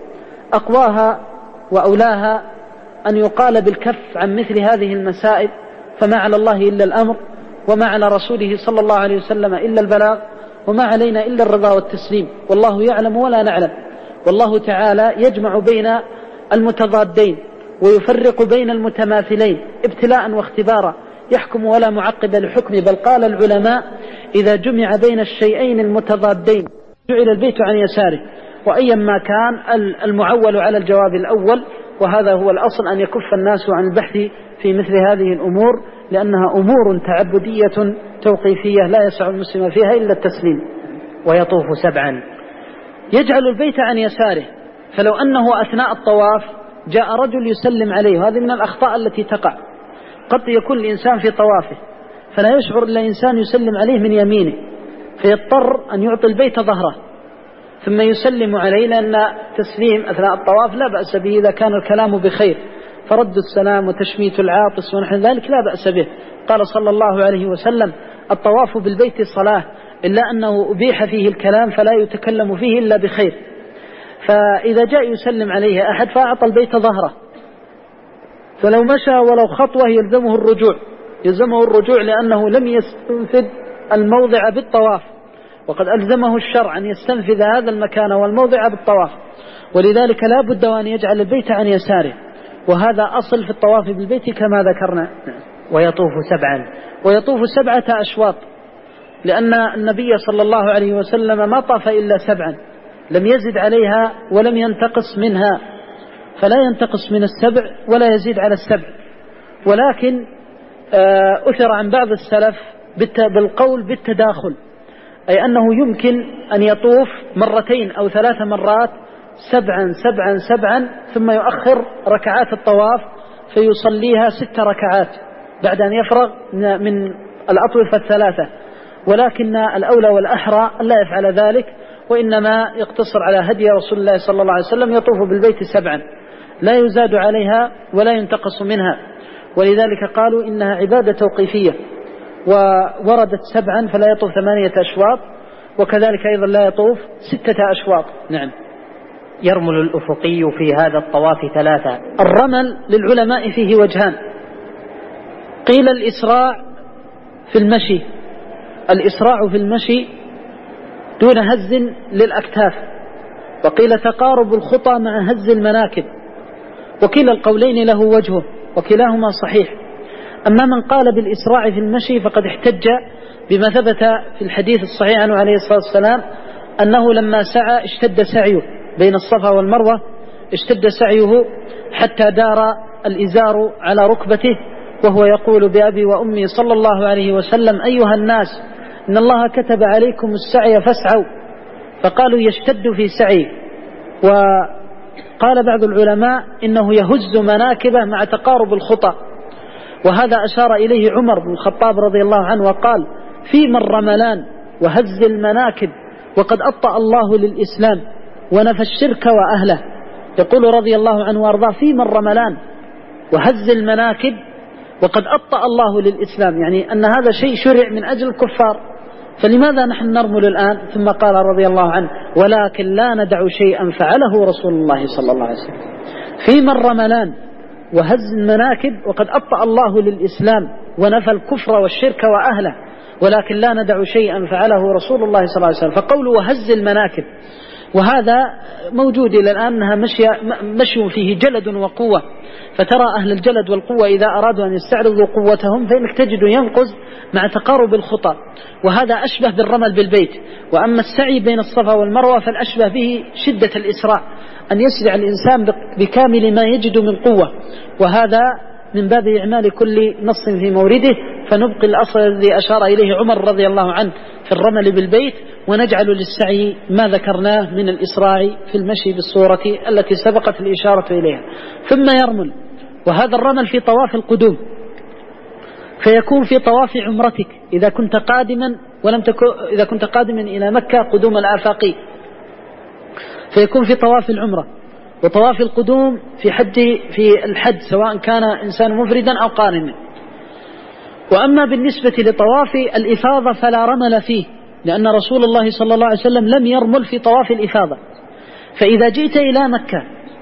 أقواها وأولاها أن يقال بالكف عن مثل هذه المسائل، فما على الله إلا الأمر، وما على رسوله صلى الله عليه وسلم إلا البلاغ، وما علينا إلا الرضا والتسليم، والله يعلم ولا نعلم. والله تعالى يجمع بين المتضادين ويفرق بين المتماثلين ابتلاء واختبارا، يحكم ولا معقب لحكمه. بل قال العلماء: إذا جمع بين الشيئين المتضادين جعل البيت عن يساره. وأيا ما كان المعول على الجواب الأول، وهذا هو الأصل، أن يكف الناس عن البحث في مثل هذه الأمور، لأنها أمور تعبدية توقيفية لا يسع المسلم فيها إلا التسليم. ويطوف سبعا، يجعل البيت عن يساره. فلو أنه أثناء الطواف جاء رجل يسلم عليه، وهذه من الأخطاء التي تقع. قد يكون الإنسان في طوافه فلا يشعر إلا إنسان يسلم عليه من يمينه، فيضطر أن يعطي البيت ظهره ثم يسلم عليه، لأن تسليم أثناء الطواف لا بأس به إذا كان الكلام بخير، فرد السلام وتشميت العاطس ونحن ذلك لا بأس به. قال صلى الله عليه وسلم: الطواف بالبيت صلاة، إلا أنه أبيح فيه الكلام فلا يتكلم فيه إلا بخير. فإذا جاء يسلم عليه أحد فأعطى البيت ظهره، فلو مشى ولو خطوة يلزمه الرجوع يلزمه الرجوع لأنه لم يستنفذ الموضع بالطواف، وقد ألزمه الشرع أن يستنفذ هذا المكان والموضع بالطواف، ولذلك لا بد أن يجعل البيت عن يساره، وهذا أصل في الطواف بالبيت كما ذكرنا. ويطوف سبعا، ويطوف سبعة أشواط، لأن النبي صلى الله عليه وسلم ما طاف إلا سبعا، لم يزد عليها ولم ينتقص منها، فلا ينتقص من السبع ولا يزيد على السبع. ولكن أثر عن بعض السلف بالقول بالتداخل، أي أنه يمكن أن يطوف مرتين أو ثلاث مرات سبعا سبعا سبعا، ثم يؤخر ركعات الطواف فيصليها ست ركعات بعد أن يفرغ من الأطوفة الثلاثة. ولكن الأولى والأحرى لا يفعل ذلك، وإنما يقتصر على هدي رسول الله صلى الله عليه وسلم، يطوف بالبيت سبعا لا يزاد عليها ولا ينتقص منها. ولذلك قالوا إنها عبادة توقيفية، ووردت سبعا فلا يطوف ثمانية أشواط، وكذلك أيضا لا يطوف ستة أشواط. نعم. يرمل الأفقي في هذا الطواف ثلاثة. الرمل للعلماء فيه وجهان، قيل الإسراع في المشي، الإسراع في المشي دون هز للأكتاف، وقيل تقارب الخطى مع هز المناكب، وكلا القولين له وجهه وكلاهما صحيح. أما من قال بالإسراع في المشي فقد احتج بما ثبت في الحديث الصحيح عنه عليه الصلاة والسلام أنه لما سعى اشتد سعيه بين الصفا والمروة، اشتد سعيه حتى دار الإزار على ركبته، وهو يقول بأبي وأمي صلى الله عليه وسلم: أيها الناس، إن الله كتب عليكم السعي فاسعوا. فقالوا يشتد في سعيه. وقال بعض العلماء إنه يهز مناكبه مع تقارب الخطى، وهذا أشار إليه عمر بن الخطاب رضي الله عنه وقال: فيما الرملان وهز المناكب وقد أطأ الله للإسلام ونفى الشرك وأهله. يقول رضي الله عنه وأرضاه: فيما الرملان وهز المناكب وقد أطأ الله للإسلام، يعني أن هذا شيء شرع من أجل الكفار، فلماذا نحن نرمل الآن؟ ثم قال رضي الله عنه: ولكن لا ندع شيئا فعله رسول الله صلى الله عليه وسلم. فيما الرملان وهز المناكب وقد أطأ الله للإسلام ونفى الكفر والشرك وأهله، ولكن لا ندع شيئا فعله رسول الله صلى الله عليه وسلم. فقوله وهز المناكب، وهذا موجود إلى الآن، أنها مشي, مشي فيه جلد وقوة، فترى أهل الجلد والقوة إذا أرادوا أن يستعرضوا قوتهم فإنك تجد ينقص مع تقارب الخطى، وهذا أشبه بالرمل بالبيت. وأما السعي بين الصفا والمروة فالأشبه به شدة الإسراع، أن يسرع الإنسان بكامل ما يجد من قوة، وهذا من باب إعمال كل نص في مورده. فنبقي الأصل الذي أشار إليه عمر رضي الله عنه في الرمل بالبيت، ونجعل للسعي ما ذكرناه من الإسراع في المشي بالصورة التي سبقت الإشارة إليها. ثم يرمل، وهذا الرمل في طواف القدوم، فيكون في طواف عمرتك إذا كنت قادما ولم تكن إذا كنت قادما إلى مكة قدوم الآفاقي، فيكون في طواف العمرة، وطواف القدوم في حج في الحج سواء كان إنسان مفردا أو قارنا. وأما بالنسبة لطواف الإفاضة فلا رمل فيه، لأن رسول الله صلى الله عليه وسلم لم يرمل في طواف الإفاضة. فإذا جئت إلى مكة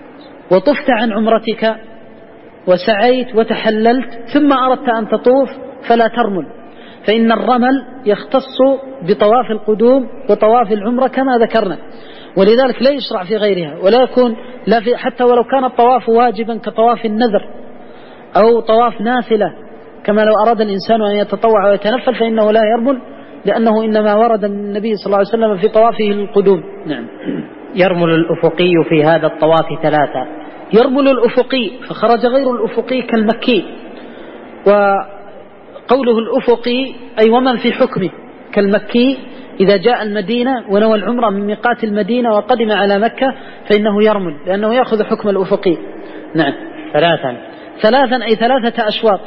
وطفت عن عمرتك وسعيت وتحللت ثم أردت أن تطوف فلا ترمل، فإن الرمل يختص بطواف القدوم وطواف العمرة كما ذكرنا، ولذلك لا يشرع في غيرها، ولا يكون لا في حتى ولو كان الطواف واجبا كطواف النذر أو طواف نافلة، كما لو أراد الإنسان أن يتطوع ويتنفل فإنه لا يرمل، لأنه إنما ورد من النبي صلى الله عليه وسلم في طوافه القدوم. نعم. يرمل الأفقي في هذا الطواف ثلاثة. يرمل الأفقي فخرج غير الأفقي كالمكي، وقوله الأفقي أي ومن في حكمه كالمكي إذا جاء المدينة ونوى العمرة من ميقات المدينة وقدم على مكة فإنه يرمل لأنه يأخذ حكم الأفقي. نعم. ثلاثا ثلاثا أي ثلاثة أشواط،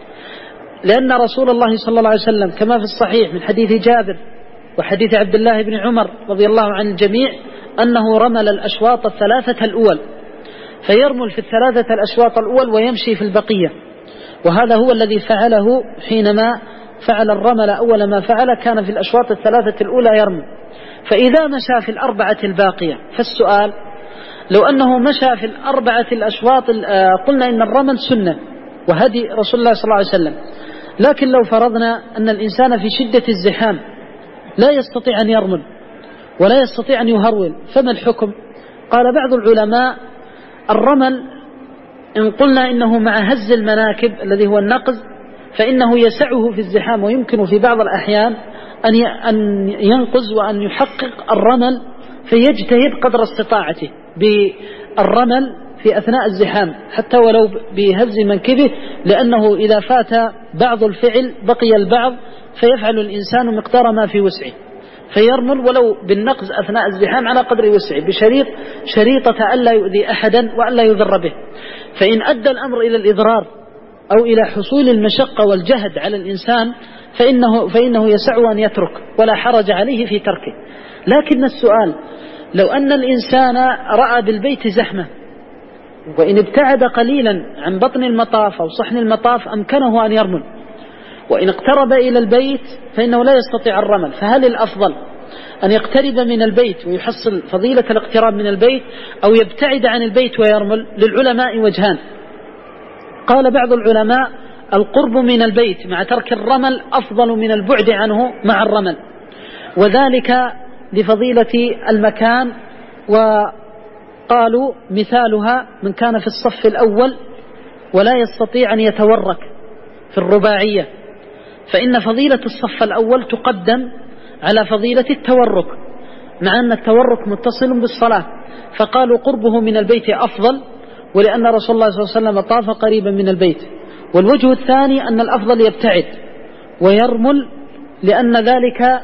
لأن رسول الله صلى الله عليه وسلم كما في الصحيح من حديث جابر وحديث عبد الله بن عمر رضي الله عن الجميع أنه رمل الأشواط الثلاثة الأول، فيرمل في الثلاثة الأشواط الأول ويمشي في البقية، وهذا هو الذي فعله حينما فعل الرمل أول ما فعل، كان في الأشواط الثلاثة الأولى يرمل. فإذا مشى في الأربعة الباقية فالسؤال لو أنه مشى في الأربعة الأشواط قلنا إن الرمل سنة وهدي رسول الله صلى الله عليه وسلم، لكن لو فرضنا أن الإنسان في شدة الزحام لا يستطيع أن يرمل ولا يستطيع أن يهرول فما الحكم؟ قال بعض العلماء الرمل إن قلنا إنه مع هز المناكب الذي هو النقز فإنه يسعه في الزحام، ويمكن في بعض الأحيان أن ينقز وأن يحقق الرمل فيجتهد قدر استطاعته بالرمل في أثناء الزحام حتى ولو بهز منكبه، لأنه إذا فات بعض الفعل بقي البعض فيفعل الإنسان مقدار ما في وسعه، فيرمل ولو بالنقز أثناء الزحام على قدر وسعه بشريط شريطة ألا يؤذي أحدا وألا يضر به. فإن أدى الأمر إلى الإضرار أو إلى حصول المشقة والجهد على الإنسان فإنه, فإنه يسع أن يترك ولا حرج عليه في تركه. لكن السؤال لو أن الإنسان رأى بالبيت زحمة وإن ابتعد قليلا عن بطن المطاف أو صحن المطاف أمكنه أن يرمل، وإن اقترب إلى البيت فإنه لا يستطيع الرمل، فهل الأفضل أن يقترب من البيت ويحصل فضيلة الاقتراب من البيت أو يبتعد عن البيت ويرمل؟ للعلماء وجهان. قال بعض العلماء القرب من البيت مع ترك الرمل أفضل من البعد عنه مع الرمل، وذلك لفضيلة المكان، وقالوا مثالها من كان في الصف الأول ولا يستطيع أن يتورك في الرباعية فإن فضيلة الصف الأول تقدم على فضيلة التورك، مع أن التورك متصل بالصلاة، فقالوا قربه من البيت أفضل، ولأن رسول الله صلى الله عليه وسلم طاف قريبا من البيت. والوجه الثاني أن الأفضل يبتعد ويرمل، لأن ذلك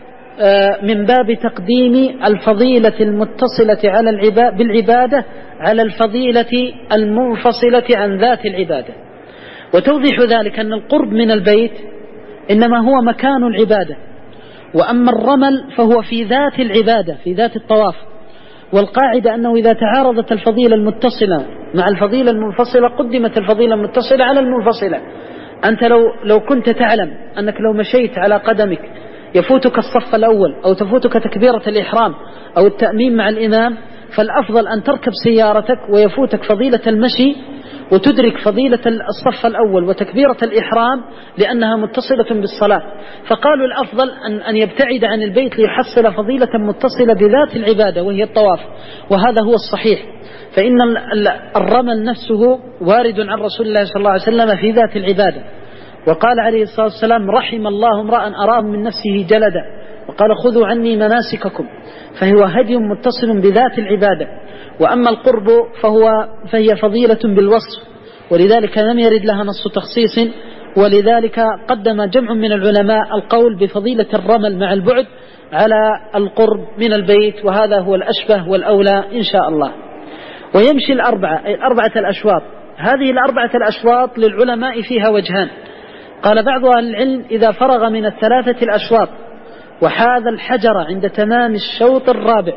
من باب تقديم الفضيلة المتصلة على العبادة بالعبادة على الفضيلة المنفصلة عن ذات العبادة. وتوضيح ذلك أن القرب من البيت إنما هو مكان العبادة، وأما الرمل فهو في ذات العبادة في ذات الطواف. والقاعدة أنه إذا تعارضت الفضيلة المتصلة مع الفضيلة المنفصلة قدمت الفضيلة المتصلة على المنفصلة. أنت لو, لو كنت تعلم أنك لو مشيت على قدمك يفوتك الصف الأول أو تفوتك تكبيرة الإحرام أو التأمين مع الإمام، فالأفضل أن تركب سيارتك ويفوتك فضيلة المشي وتدرك فضيلة الصف الأول وتكبيرة الإحرام لأنها متصلة بالصلاة. فقالوا الأفضل أن, أن يبتعد عن البيت ليحصل فضيلة متصلة بذات العبادة وهي الطواف، وهذا هو الصحيح. فإن الرمل نفسه وارد عن رسول الله صلى الله عليه وسلم في ذات العبادة، وقال عليه الصلاة والسلام رحم الله امرأ أراه من نفسه جلدا، وقال خذوا عني مناسككم، فهو هدي متصل بذات العبادة. وأما القرب فهو فهي فضيلة بالوصف، ولذلك لم يرد لها نص تخصيص، ولذلك قدم جمع من العلماء القول بفضيلة الرمل مع البعد على القرب من البيت، وهذا هو الأشبه والأولى إن شاء الله. ويمشي الأربعة أي الأربعة الأشواط. هذه الأربعة الأشواط للعلماء فيها وجهان. قال بعض أهل العلم إذا فرغ من الثلاثة الأشواط وحاذ الحجر عند تمام الشوط الرابع.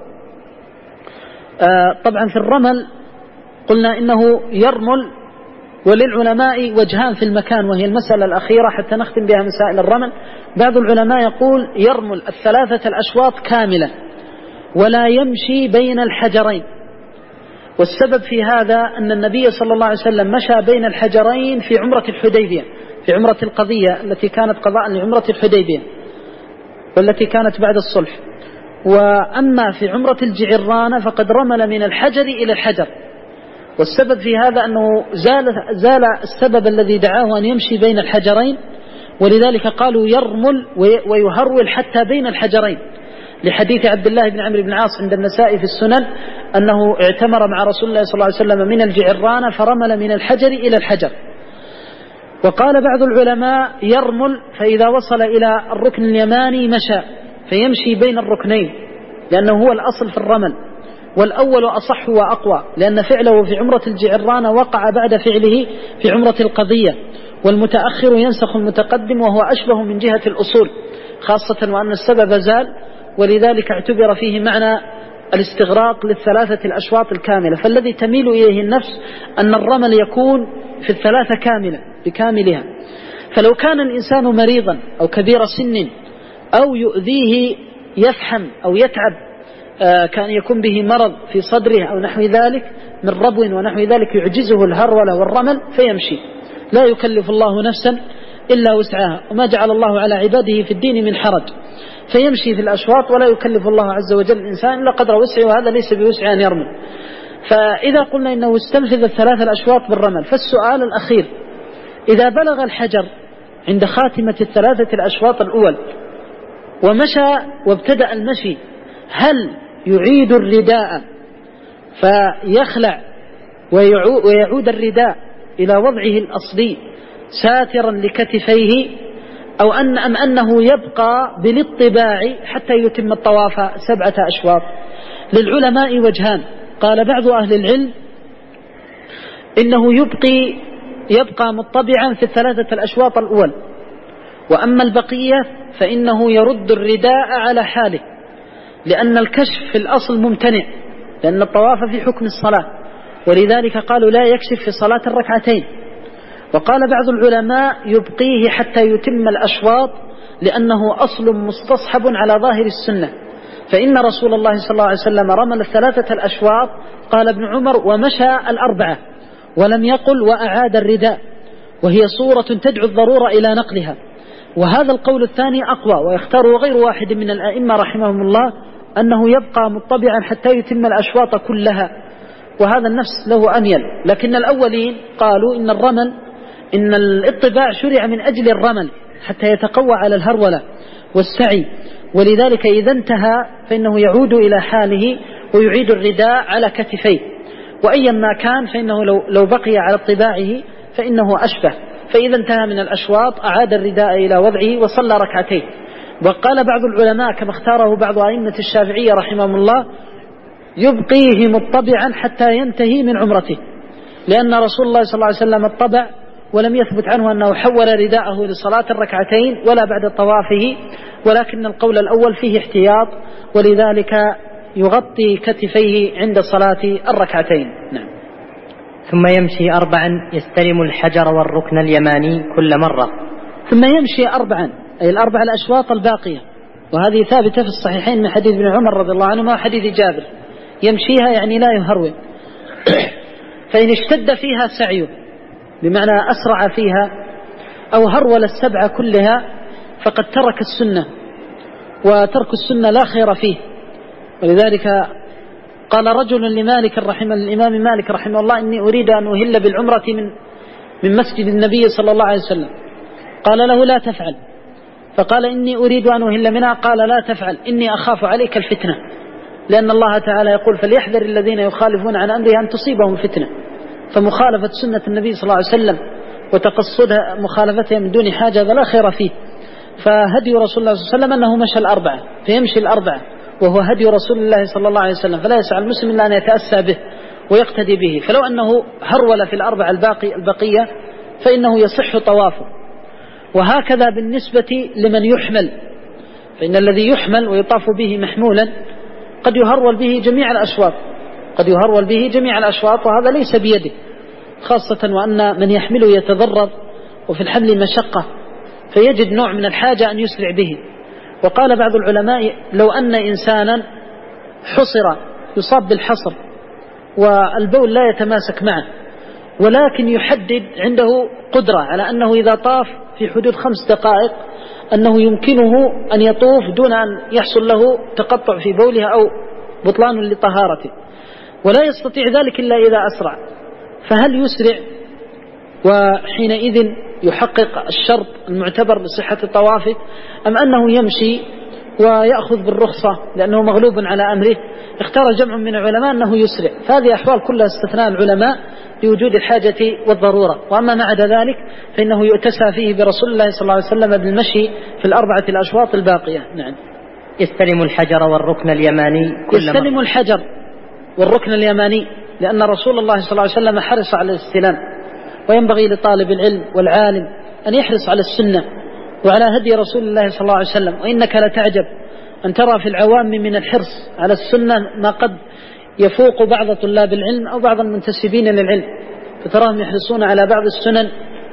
آه طبعا في الرمل قلنا إنه يرمل، وللعلماء وجهان في المكان، وهي المسألة الأخيرة حتى نختم بها مسائل الرمل. بعض العلماء يقول يرمل الثلاثة الأشواط كاملة ولا يمشي بين الحجرين، والسبب في هذا أن النبي صلى الله عليه وسلم مشى بين الحجرين في عمرة الحديبية، في عمرة القضية التي كانت قضاء لعمرة الحديبية والتي كانت بعد الصلح. وأما في عمرة الجعرانة فقد رمل من الحجر إلى الحجر، والسبب في هذا أنه زال, زال السبب الذي دعاه أن يمشي بين الحجرين، ولذلك قالوا يرمل ويهرول حتى بين الحجرين، لحديث عبد الله بن عمرو بن العاص عند النسائي في السنن أنه اعتمر مع رسول الله صلى الله عليه وسلم من الجعرانة فرمل من الحجر إلى الحجر. وقال بعض العلماء يرمل فإذا وصل إلى الركن اليماني مشى فيمشي بين الركنين، لأنه هو الأصل في الرمل، والأول أصح وأقوى، لأن فعله في عمرة الجعرانة وقع بعد فعله في عمرة القضية، والمتأخر ينسخ المتقدم وهو أشبه من جهة الأصول، خاصة وأن السبب زال، ولذلك اعتبر فيه معنى الاستغراق للثلاثة الأشواط الكاملة. فالذي تميل إليه النفس أن الرمل يكون في الثلاثة كاملة بكاملها. فلو كان الإنسان مريضا أو كبير سن أو يؤذيه يفحم أو يتعب، آه كان يكون به مرض في صدره أو نحو ذلك من ربو ونحو ذلك يعجزه الهرولة والرمل فيمشي، لا يكلف الله نفسا إلا وسعها، وما جعل الله على عباده في الدين من حرج، فيمشي في الأشواط ولا يكلف الله عز وجل الإنسان إلا قدر وسعه، وهذا ليس بوسع أن يرمل. فإذا قلنا إنه استنفذ الثلاث الأشواط بالرمل، فالسؤال الأخير إذا بلغ الحجر عند خاتمة الثلاثة الأشواط الأول ومشى وابتدأ المشي، هل يعيد الرداء فيخلع ويعود الرداء إلى وضعه الأصلي ساترا لكتفيه، أو أن أم أنه يبقى بالاطباع حتى يتم الطواف سبعة أشواط؟ للعلماء وجهان. قال بعض أهل العلم إنه يبقي يبقى مطبعا في الثلاثة الأشواط الأول، وأما البقية فإنه يرد الرداء على حاله، لأن الكشف في الأصل ممتنع، لأن الطواف في حكم الصلاة، ولذلك قالوا لا يكشف في صلاة الركعتين. وقال بعض العلماء يبقيه حتى يتم الأشواط، لأنه أصل مستصحب على ظاهر السنة، فإن رسول الله صلى الله عليه وسلم رمل الثلاثة الأشواط، قال ابن عمر ومشى الأربعة، ولم يقل وأعاد الرداء، وهي صورة تدعو الضرورة إلى نقلها. وهذا القول الثاني أقوى، ويختار غير واحد من الآئمة رحمهم الله أنه يبقى مطبعا حتى يتم الأشواط كلها، وهذا النفس له أميل. لكن الأولين قالوا إن الرمل إن الاطباع شرع من أجل الرمل حتى يتقوى على الهرولة والسعي، ولذلك إذا انتهى فإنه يعود إلى حاله ويعيد الرداء على كتفيه، وأيا ما كان فإنه لو, لو بقي على اطباعه فإنه أشبه. فإذا انتهى من الأشواط أعاد الرداء إلى وضعه وصلى ركعتين. وقال بعض العلماء كما اختاره بعض أئمة الشافعية رحمهم الله يبقيه مطبعا حتى ينتهي من عمرته، لأن رسول الله صلى الله عليه وسلم اطبع ولم يثبت عنه أنه حول رداءه لصلاة الركعتين ولا بعد طوافه، ولكن القول الأول فيه احتياط، ولذلك يغطي كتفيه عند صلاة الركعتين. نعم. ثم يمشي أربعا يستلم الحجر والركن اليماني كل مرة. ثم يمشي أربعا أي الأربع الأشواط الباقية، وهذه ثابتة في الصحيحين من حديث ابن عمر رضي الله عنهما وحديث جابر، يمشيها يعني لا يهرول. فإن اشتد فيها سعيه بمعنى أسرع فيها أو هرول السبعة كلها فقد ترك السنة، وترك السنة لا خير فيه. ولذلك قال رجل لمالك رحمه الإمام مالك رحمه الله إني أريد أن أهل بالعمرة من من مسجد النبي صلى الله عليه وسلم، قال له لا تفعل، فقال إني أريد أن أهل منها، قال لا تفعل إني أخاف عليك الفتنة، لأن الله تعالى يقول فليحذر الذين يخالفون عن أمره أن تصيبهم فتنة. فمخالفة سنة النبي صلى الله عليه وسلم وتقصدها مخالفتها من دون حاجة هذا لا خير فيه. فهدي رسول الله صلى الله عليه وسلم أنه مشى الأربعة، فيمشي الأربعة وهو هدي رسول الله صلى الله عليه وسلم، فلا يسعى المسلم إلا أن يتأسى به ويقتدي به. فلو أنه هرول في الأربعة الباقي البقية فإنه يصح طوافه. وهكذا بالنسبة لمن يحمل، فإن الذي يحمل ويطاف به محمولا قد يهرول به جميع الأشواط، قد يهرول به جميع الأشواط، وهذا ليس بيده، خاصة وأن من يحمله يتضرر وفي الحمل مشقة، فيجد نوع من الحاجة أن يسرع به. وقال بعض العلماء لو أن إنسانا حصر يصاب بالحصر والبول لا يتماسك معه، ولكن يحدد عنده قدرة على أنه إذا طاف في حدود خمس دقائق أنه يمكنه أن يطوف دون أن يحصل له تقطع في بوله أو بطلان لطهارته، ولا يستطيع ذلك إلا إذا أسرع. فهل يسرع وحينئذ يحقق الشرط المعتبر لصحة طوافه، أم أنه يمشي ويأخذ بالرخصة لأنه مغلوب على أمره؟ اختار جمع من العلماء أنه يسرع. فهذه أحوال كلها استثناء العلماء لوجود الحاجة والضرورة. وأما ما عدا ذلك فإنه يؤتسى فيه برسول الله صلى الله عليه وسلم بالمشي في الأربعة الأشواط الباقية. نعم. يستلم الحجر والركن اليماني كل يستلم الحجر والركن اليماني، لأن رسول الله صلى الله عليه وسلم حرص على الاستلام، وينبغي لطالب العلم والعالم أن يحرص على السنة وعلى هدي رسول الله صلى الله عليه وسلم. وإنك لتعجب أن ترى في العوام من الحرص على السنة ما قد يفوق بعض طلاب العلم أو بعض المنتسبين للعلم، فتراهم يحرصون على بعض السنن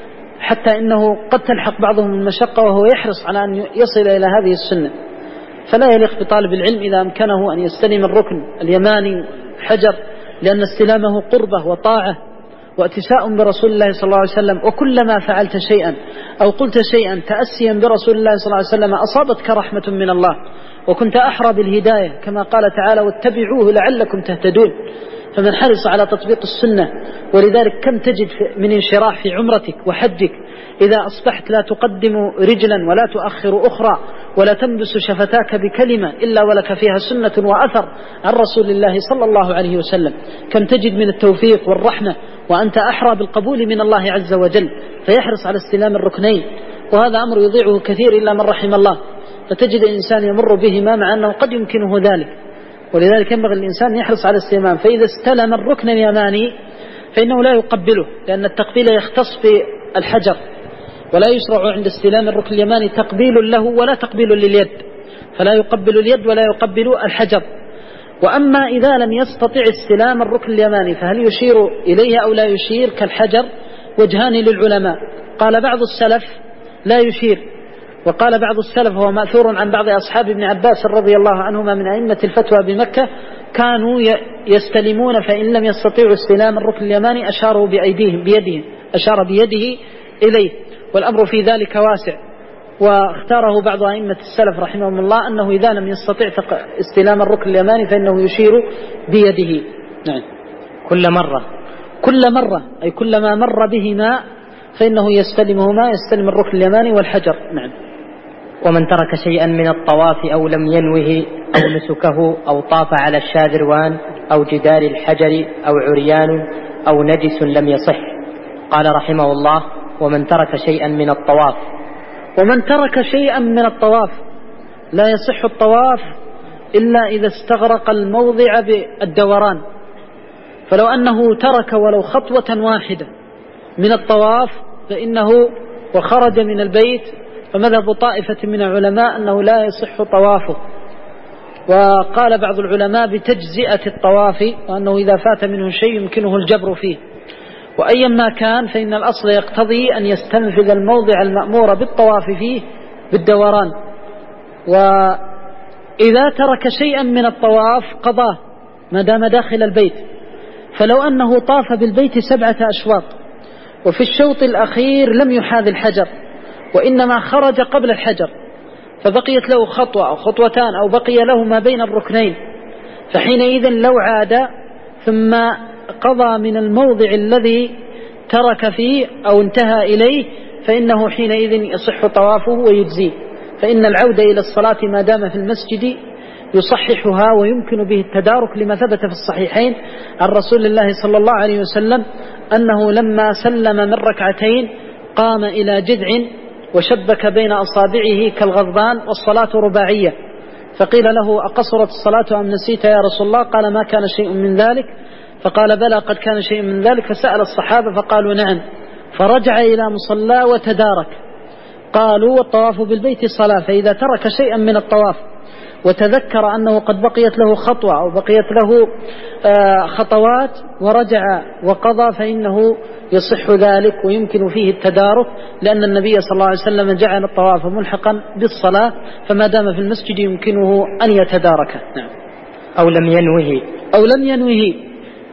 حتى إنه قد تلحق بعضهم المشقة وهو يحرص على أن يصل إلى هذه السنة. فلا يليق بطالب العلم إذا أمكنه أن يستلم الركن اليماني حجر، لأن استلامه قربة وطاعة واتساء برسول الله صلى الله عليه وسلم. وكلما فعلت شيئا أو قلت شيئا تأسيا برسول الله صلى الله عليه وسلم أصابتك رحمة من الله، وكنت أحرى بالهداية كما قال تعالى واتبعوه لعلكم تهتدون. فمن حرص على تطبيق السنة، ولذلك كم تجد من انشراح في عمرتك وحجك إذا أصبحت لا تقدم رجلا ولا تؤخر أخرى ولا تنبس شفتاك بكلمة إلا ولك فيها سنة وأثر عن رسول الله صلى الله عليه وسلم. كم تجد من التوفيق والرحمة وأنت أحرى بالقبول من الله عز وجل، فيحرص على استلام الركنين. وهذا أمر يضيعه كثير إلا من رحم الله، فتجد الإنسان يمر بهما مع أنه قد يمكنه ذلك. ولذلك ينبغي الإنسان يحرص على الاستلام. فإذا استلم الركن اليماني فإنه لا يقبله، لأن التقبيل يختص بالحجر، ولا يشرع عند استلام الركن اليماني تقبيل له ولا تقبيل لليد، فلا يقبل اليد ولا يقبل الحجر. وأما إذا لم يستطع استلام الركن اليماني فهل يشير إليه أو لا يشير كالحجر؟ وجهان للعلماء. قال بعض السلف لا يشير، وقال بعض السلف هو مأثور عن بعض أصحاب ابن عباس رضي الله عنهما من أئمة الفتوى بمكة كانوا يستلمون، فإن لم يستطيعوا استلام الركن اليماني أشاروا بأيديهم بيده أشار بيده إليه، والأمر في ذلك واسع. واختاره بعض أئمة السلف رحمهم الله أنه إذا لم يستطيع استلام الركن اليماني فإنه يشير بيده. نعم. كل مرة كل مرة أي كلما مر بهما فإنه يستلمهما، يستلم الركن اليماني والحجر. نعم. ومن ترك شيئا من الطواف أو لم ينوه أو نسكه أو طاف على الشاذروان أو جدار الحجر أو عريان أو نجس لم يصح. قال رحمه الله: ومن ترك شيئا من الطواف. ومن ترك شيئا من الطواف لا يصح الطواف إلا إذا استغرق الموضع بالدوران. فلو أنه ترك ولو خطوة واحدة من الطواف فإنه وخرج من البيت، فمذهب طائفة من العلماء أنه لا يصح طوافه. وقال بعض العلماء بتجزئة الطواف، وأنه إذا فات منه شيء يمكنه الجبر فيه. وأيا ما كان فإن الأصل يقتضي أن يستنفذ الموضع المأمور بالطواف فيه بالدوران. وإذا ترك شيئا من الطواف قضاه ما دام داخل البيت. فلو أنه طاف بالبيت سبعة أشواط وفي الشوط الأخير لم يحاذ الحجر وإنما خرج قبل الحجر، فبقيت له خطوة أو خطوتان أو بقي له ما بين الركنين، فحينئذ لو عاد ثم قضى من الموضع الذي ترك فيه أو انتهى إليه فإنه حينئذ يصح طوافه ويجزيه. فإن العودة إلى الصلاة ما دام في المسجد يصححها ويمكن به التدارك، لما ثبت في الصحيحين عن رسول الله صلى الله عليه وسلم أنه لما سلم من ركعتين قام إلى جذع وشبك بين أصابعه كالغضبان والصلاة رباعية، فقيل له: أقصرت الصلاة أم نسيت يا رسول الله؟ قال: ما كان شيء من ذلك. فقال: بلى قد كان شيء من ذلك. فسأل الصحابة فقالوا: نعم. فرجع إلى مصلى وتدارك. قالوا: والطواف بالبيت صلاة. فإذا ترك شيئا من الطواف وتذكر أنه قد بقيت له خطوة أو بقيت له خطوات ورجع وقضى فإنه يصح ذلك ويمكن فيه التدارك، لأن النبي صلى الله عليه وسلم جعل الطواف ملحقا بالصلاة، فما دام في المسجد يمكنه أن يتداركه. نعم. أو لم ينوه أو لم ينوه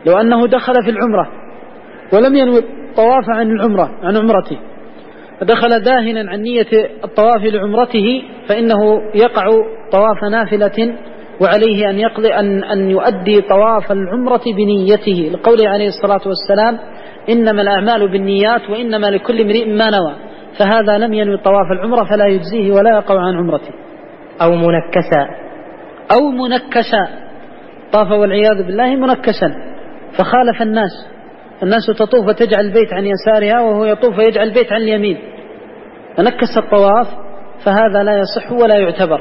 لو أنه دخل في العمرة ولم ينوي الطواف عن العمرة عن عمرته، فدخل داهنا عن نية الطواف لعمرته، فإنه يقع طواف نافلة، وعليه أن يقضي أن أن يؤدي طواف العمرة بنيته، لقوله عليه الصلاة والسلام: إنما الأعمال بالنيات وإنما لكل امرئ ما نوى. فهذا لم ينوي طواف العمرة فلا يجزيه ولا يقع عن عمرته. أو منكسا أو منكسا، طاف والعياذ بالله منكسا فخالف الناس، الناس تطوف وتجعل البيت عن يسارها وهو يطوف ويجعل البيت عن اليمين، فنكس الطواف، فهذا لا يصح ولا يعتبر،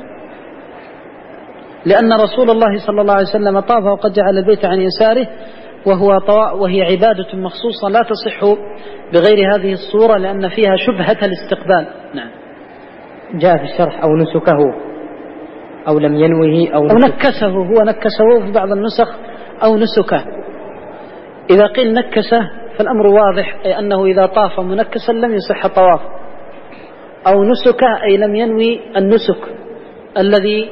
لأن رسول الله صلى الله عليه وسلم طاف وقد جعل البيت عن يساره، وهو طواف وهي عبادة مخصوصة لا تصح بغير هذه الصورة لأن فيها شبهة الاستقبال. نعم. جاء في الشرح أو نسكه أو لم ينوه أو, أو نكسه، هو نكسه في بعض النسخ أو نسكه. إذا قيل نكسه فالأمر واضح، أي أنه إذا طاف منكسا لم يصح طواف. أو نسكه أي لم ينوي النسك الذي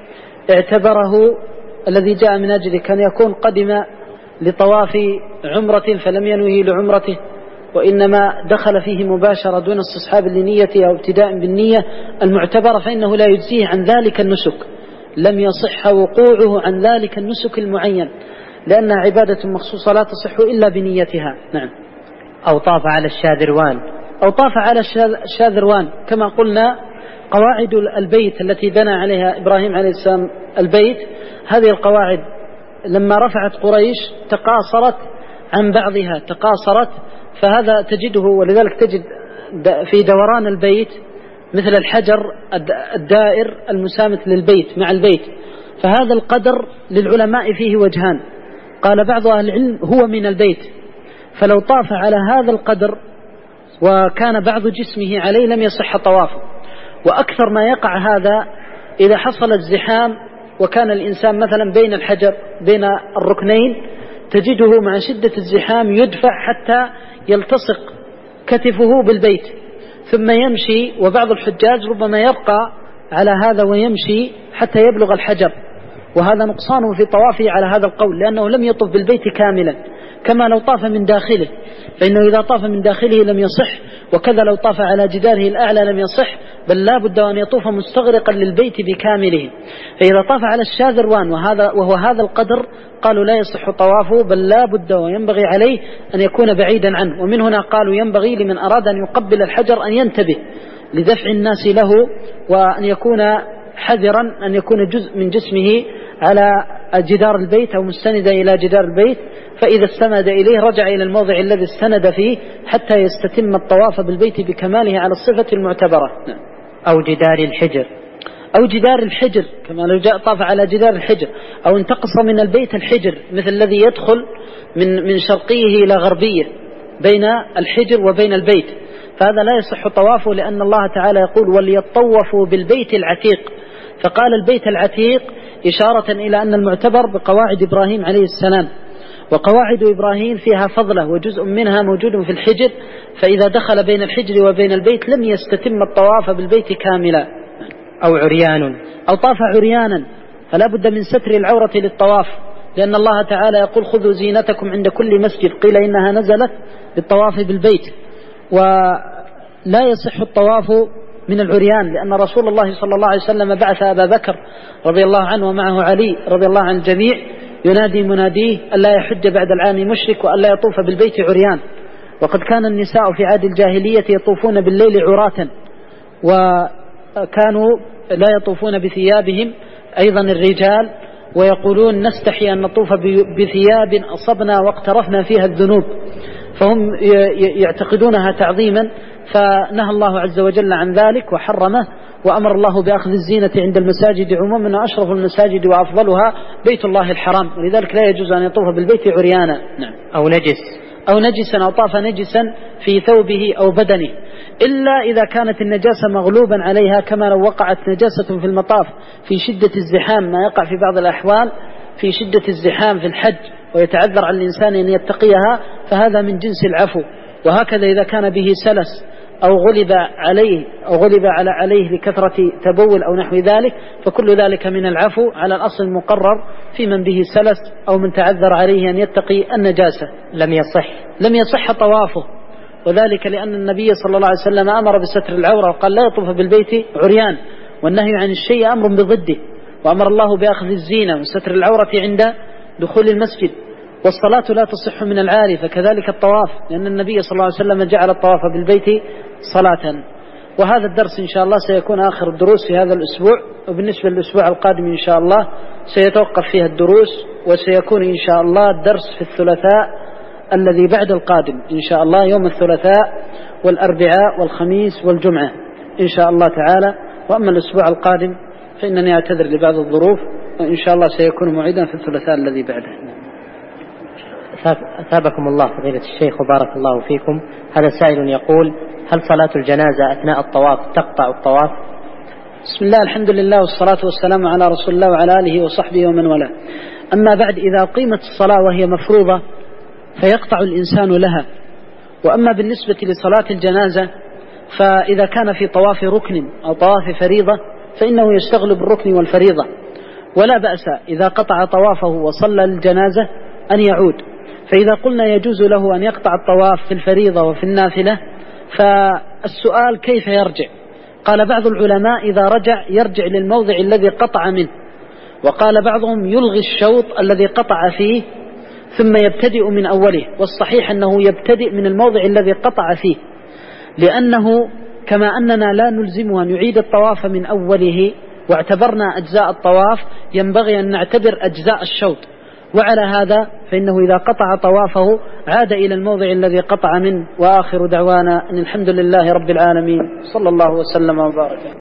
اعتبره الذي جاء من أجله، كان يكون قدم لطواف عمرة فلم ينوه لعمرته، وإنما دخل فيه مباشرة دون استصحاب لنيته أو ابتداء بالنية المعتبرة، فإنه لا يجزيه عن ذلك النسك، لم يصح وقوعه عن ذلك النسك المعين، لأنها عبادة مخصوصة لا تصح إلا بنيتها. نعم. أو طاف على الشاذروان أو طاف على الشاذروان، كما قلنا قواعد البيت التي بنى عليها إبراهيم عليه السلام البيت، هذه القواعد لما رفعت قريش تقاصرت عن بعضها، تقاصرت، فهذا تجده، ولذلك تجد في دوران البيت مثل الحجر الدائر المسامت للبيت مع البيت، فهذا القدر للعلماء فيه وجهان. قال بعض أهل العلم هو من البيت، فلو طاف على هذا القدر وكان بعض جسمه عليه لم يصح طوافه. وأكثر ما يقع هذا إذا حصل الزحام وكان الإنسان مثلا بين الحجر بين الركنين، تجده مع شدة الزحام يدفع حتى يلتصق كتفه بالبيت ثم يمشي، وبعض الحجاج ربما يبقى على هذا ويمشي حتى يبلغ الحجر، وهذا نقصانه في طوافه على هذا القول، لأنه لم يطف بالبيت كاملا، كما لو طاف من داخله، فإنه إذا طاف من داخله لم يصح، وكذا لو طاف على جداره الأعلى لم يصح، بل لا بد أن يطوف مستغرقا للبيت بكامله. فإذا طاف على الشاذروان وهذا وهو هذا القدر قالوا لا يصح طوافه، بل لا بد وينبغي عليه أن يكون بعيدا عنه. ومن هنا قالوا ينبغي لمن أراد أن يقبل الحجر أن ينتبه لدفع الناس له، وأن يكون حذرا أن يكون جزء من جسمه على جدار البيت أو مستندا إلى جدار البيت، فإذا استند إليه رجع إلى الموضع الذي استند فيه حتى يستتم الطواف بالبيت بكماله على الصفة المعتبرة. أو جدار الحجر أو جدار الحجر، كما لو جاء طاف على جدار الحجر، أو انتقص من البيت الحجر مثل الذي يدخل من من شرقيه إلى غربيه بين الحجر وبين البيت، فهذا لا يصح طوافه، لأن الله تعالى يقول وليطوفوا بالبيت العتيق، فقال البيت العتيق إشارة إلى أن المعتبر بقواعد إبراهيم عليه السلام، وقواعد إبراهيم فيها فضله وجزء منها موجود في الحجر، فإذا دخل بين الحجر وبين البيت لم يستتم الطواف بالبيت كاملا. أو عريان أو طاف عريانا، فلا بد من ستر العورة للطواف، لأن الله تعالى يقول خذوا زينتكم عند كل مسجد، قيل إنها نزلت بالطواف بالبيت. ولا يصح الطواف من العريان، لأن رسول الله صلى الله عليه وسلم بعث أبا بكر رضي الله عنه ومعه علي رضي الله عن الجميع ينادي مناديه ألا يحج بعد العام مشرك وألا يطوف بالبيت عريان. وقد كان النساء في عهد الجاهلية يطوفون بالليل عراة، وكانوا لا يطوفون بثيابهم أيضا الرجال، ويقولون نستحي أن نطوف بثياب أصبنا واقترفنا فيها الذنوب، فهم يعتقدونها تعظيما، فنهى الله عز وجل عن ذلك وحرمه، وأمر الله بأخذ الزينة عند المساجد عموما، أشرف المساجد وأفضلها بيت الله الحرام، ولذلك لا يجوز أن يطوف بالبيت عريانا. نعم. أو نجس أو نجسا، أو طاف نجسا في ثوبه أو بدنه، إلا إذا كانت النجاسة مغلوبا عليها، كما لو وقعت نجاسة في المطاف في شدة الزحام، ما يقع في بعض الأحوال في شدة الزحام في الحج ويتعذر على الإنسان أن يتقيها، فهذا من جنس العفو. وهكذا إذا كان به سلس أو غلب عليه أو غلب على عليه لكثرة تبول أو نحو ذلك، فكل ذلك من العفو على الأصل المقرر في من به سلس أو من تعذر عليه أن يتقي النجاسة لم يصح لم يصح طوافه، وذلك لأن النبي صلى الله عليه وسلم أمر بستر العورة وقال لا يطوف بالبيت عريان، والنهي عن الشيء أمر بضده، وأمر الله بأخذ الزينة وستر العورة عند دخول المسجد، والصلاة لا تصح من العاري، فكذلك الطواف، لأن النبي صلى الله عليه وسلم جعل الطواف بالبيت صلاة. وهذا الدرس إن شاء الله سيكون آخر الدروس في هذا الأسبوع، وبالنسبة للأسبوع القادم إن شاء الله سيتوقف فيها الدروس، وسيكون إن شاء الله الدرس في الثلاثاء الذي بعد القادم إن شاء الله، يوم الثلاثاء والأربعاء والخميس والجمعة إن شاء الله تعالى. وأما الأسبوع القادم فإنني أعتذر لبعض الظروف، وإن شاء الله سيكون موعدا في الثلاثاء الذي بعده. أثابكم الله فضيلة الشيخ وبارك الله فيكم. هذا سائل يقول: هل صلاة الجنازة أثناء الطواف تقطع الطواف؟ بسم الله، الحمد لله والصلاة والسلام على رسول الله وعلى آله وصحبه ومن والاه. أما بعد، إذا قيمت الصلاة وهي مفروضة فيقطع الإنسان لها. وأما بالنسبة لصلاة الجنازة فإذا كان في طواف ركن أو طواف فريضة فإنه يشتغل بالركن والفريضة، ولا بأس إذا قطع طوافه وصلى الجنازة أن يعود. فإذا قلنا يجوز له أن يقطع الطواف في الفريضة وفي النافلة، فالسؤال كيف يرجع؟ قال بعض العلماء إذا رجع يرجع للموضع الذي قطع منه، وقال بعضهم يلغي الشوط الذي قطع فيه ثم يبتدئ من أوله، والصحيح أنه يبتدئ من الموضع الذي قطع فيه، لأنه كما أننا لا نلزمه أن يعيد الطواف من أوله واعتبرنا أجزاء الطواف، ينبغي أن نعتبر أجزاء الشوط، وعلى هذا فإنه إذا قطع طوافه عاد إلى الموضع الذي قطع منه. وآخر دعوانا أن الحمد لله رب العالمين، صلى الله وسلم وبارك.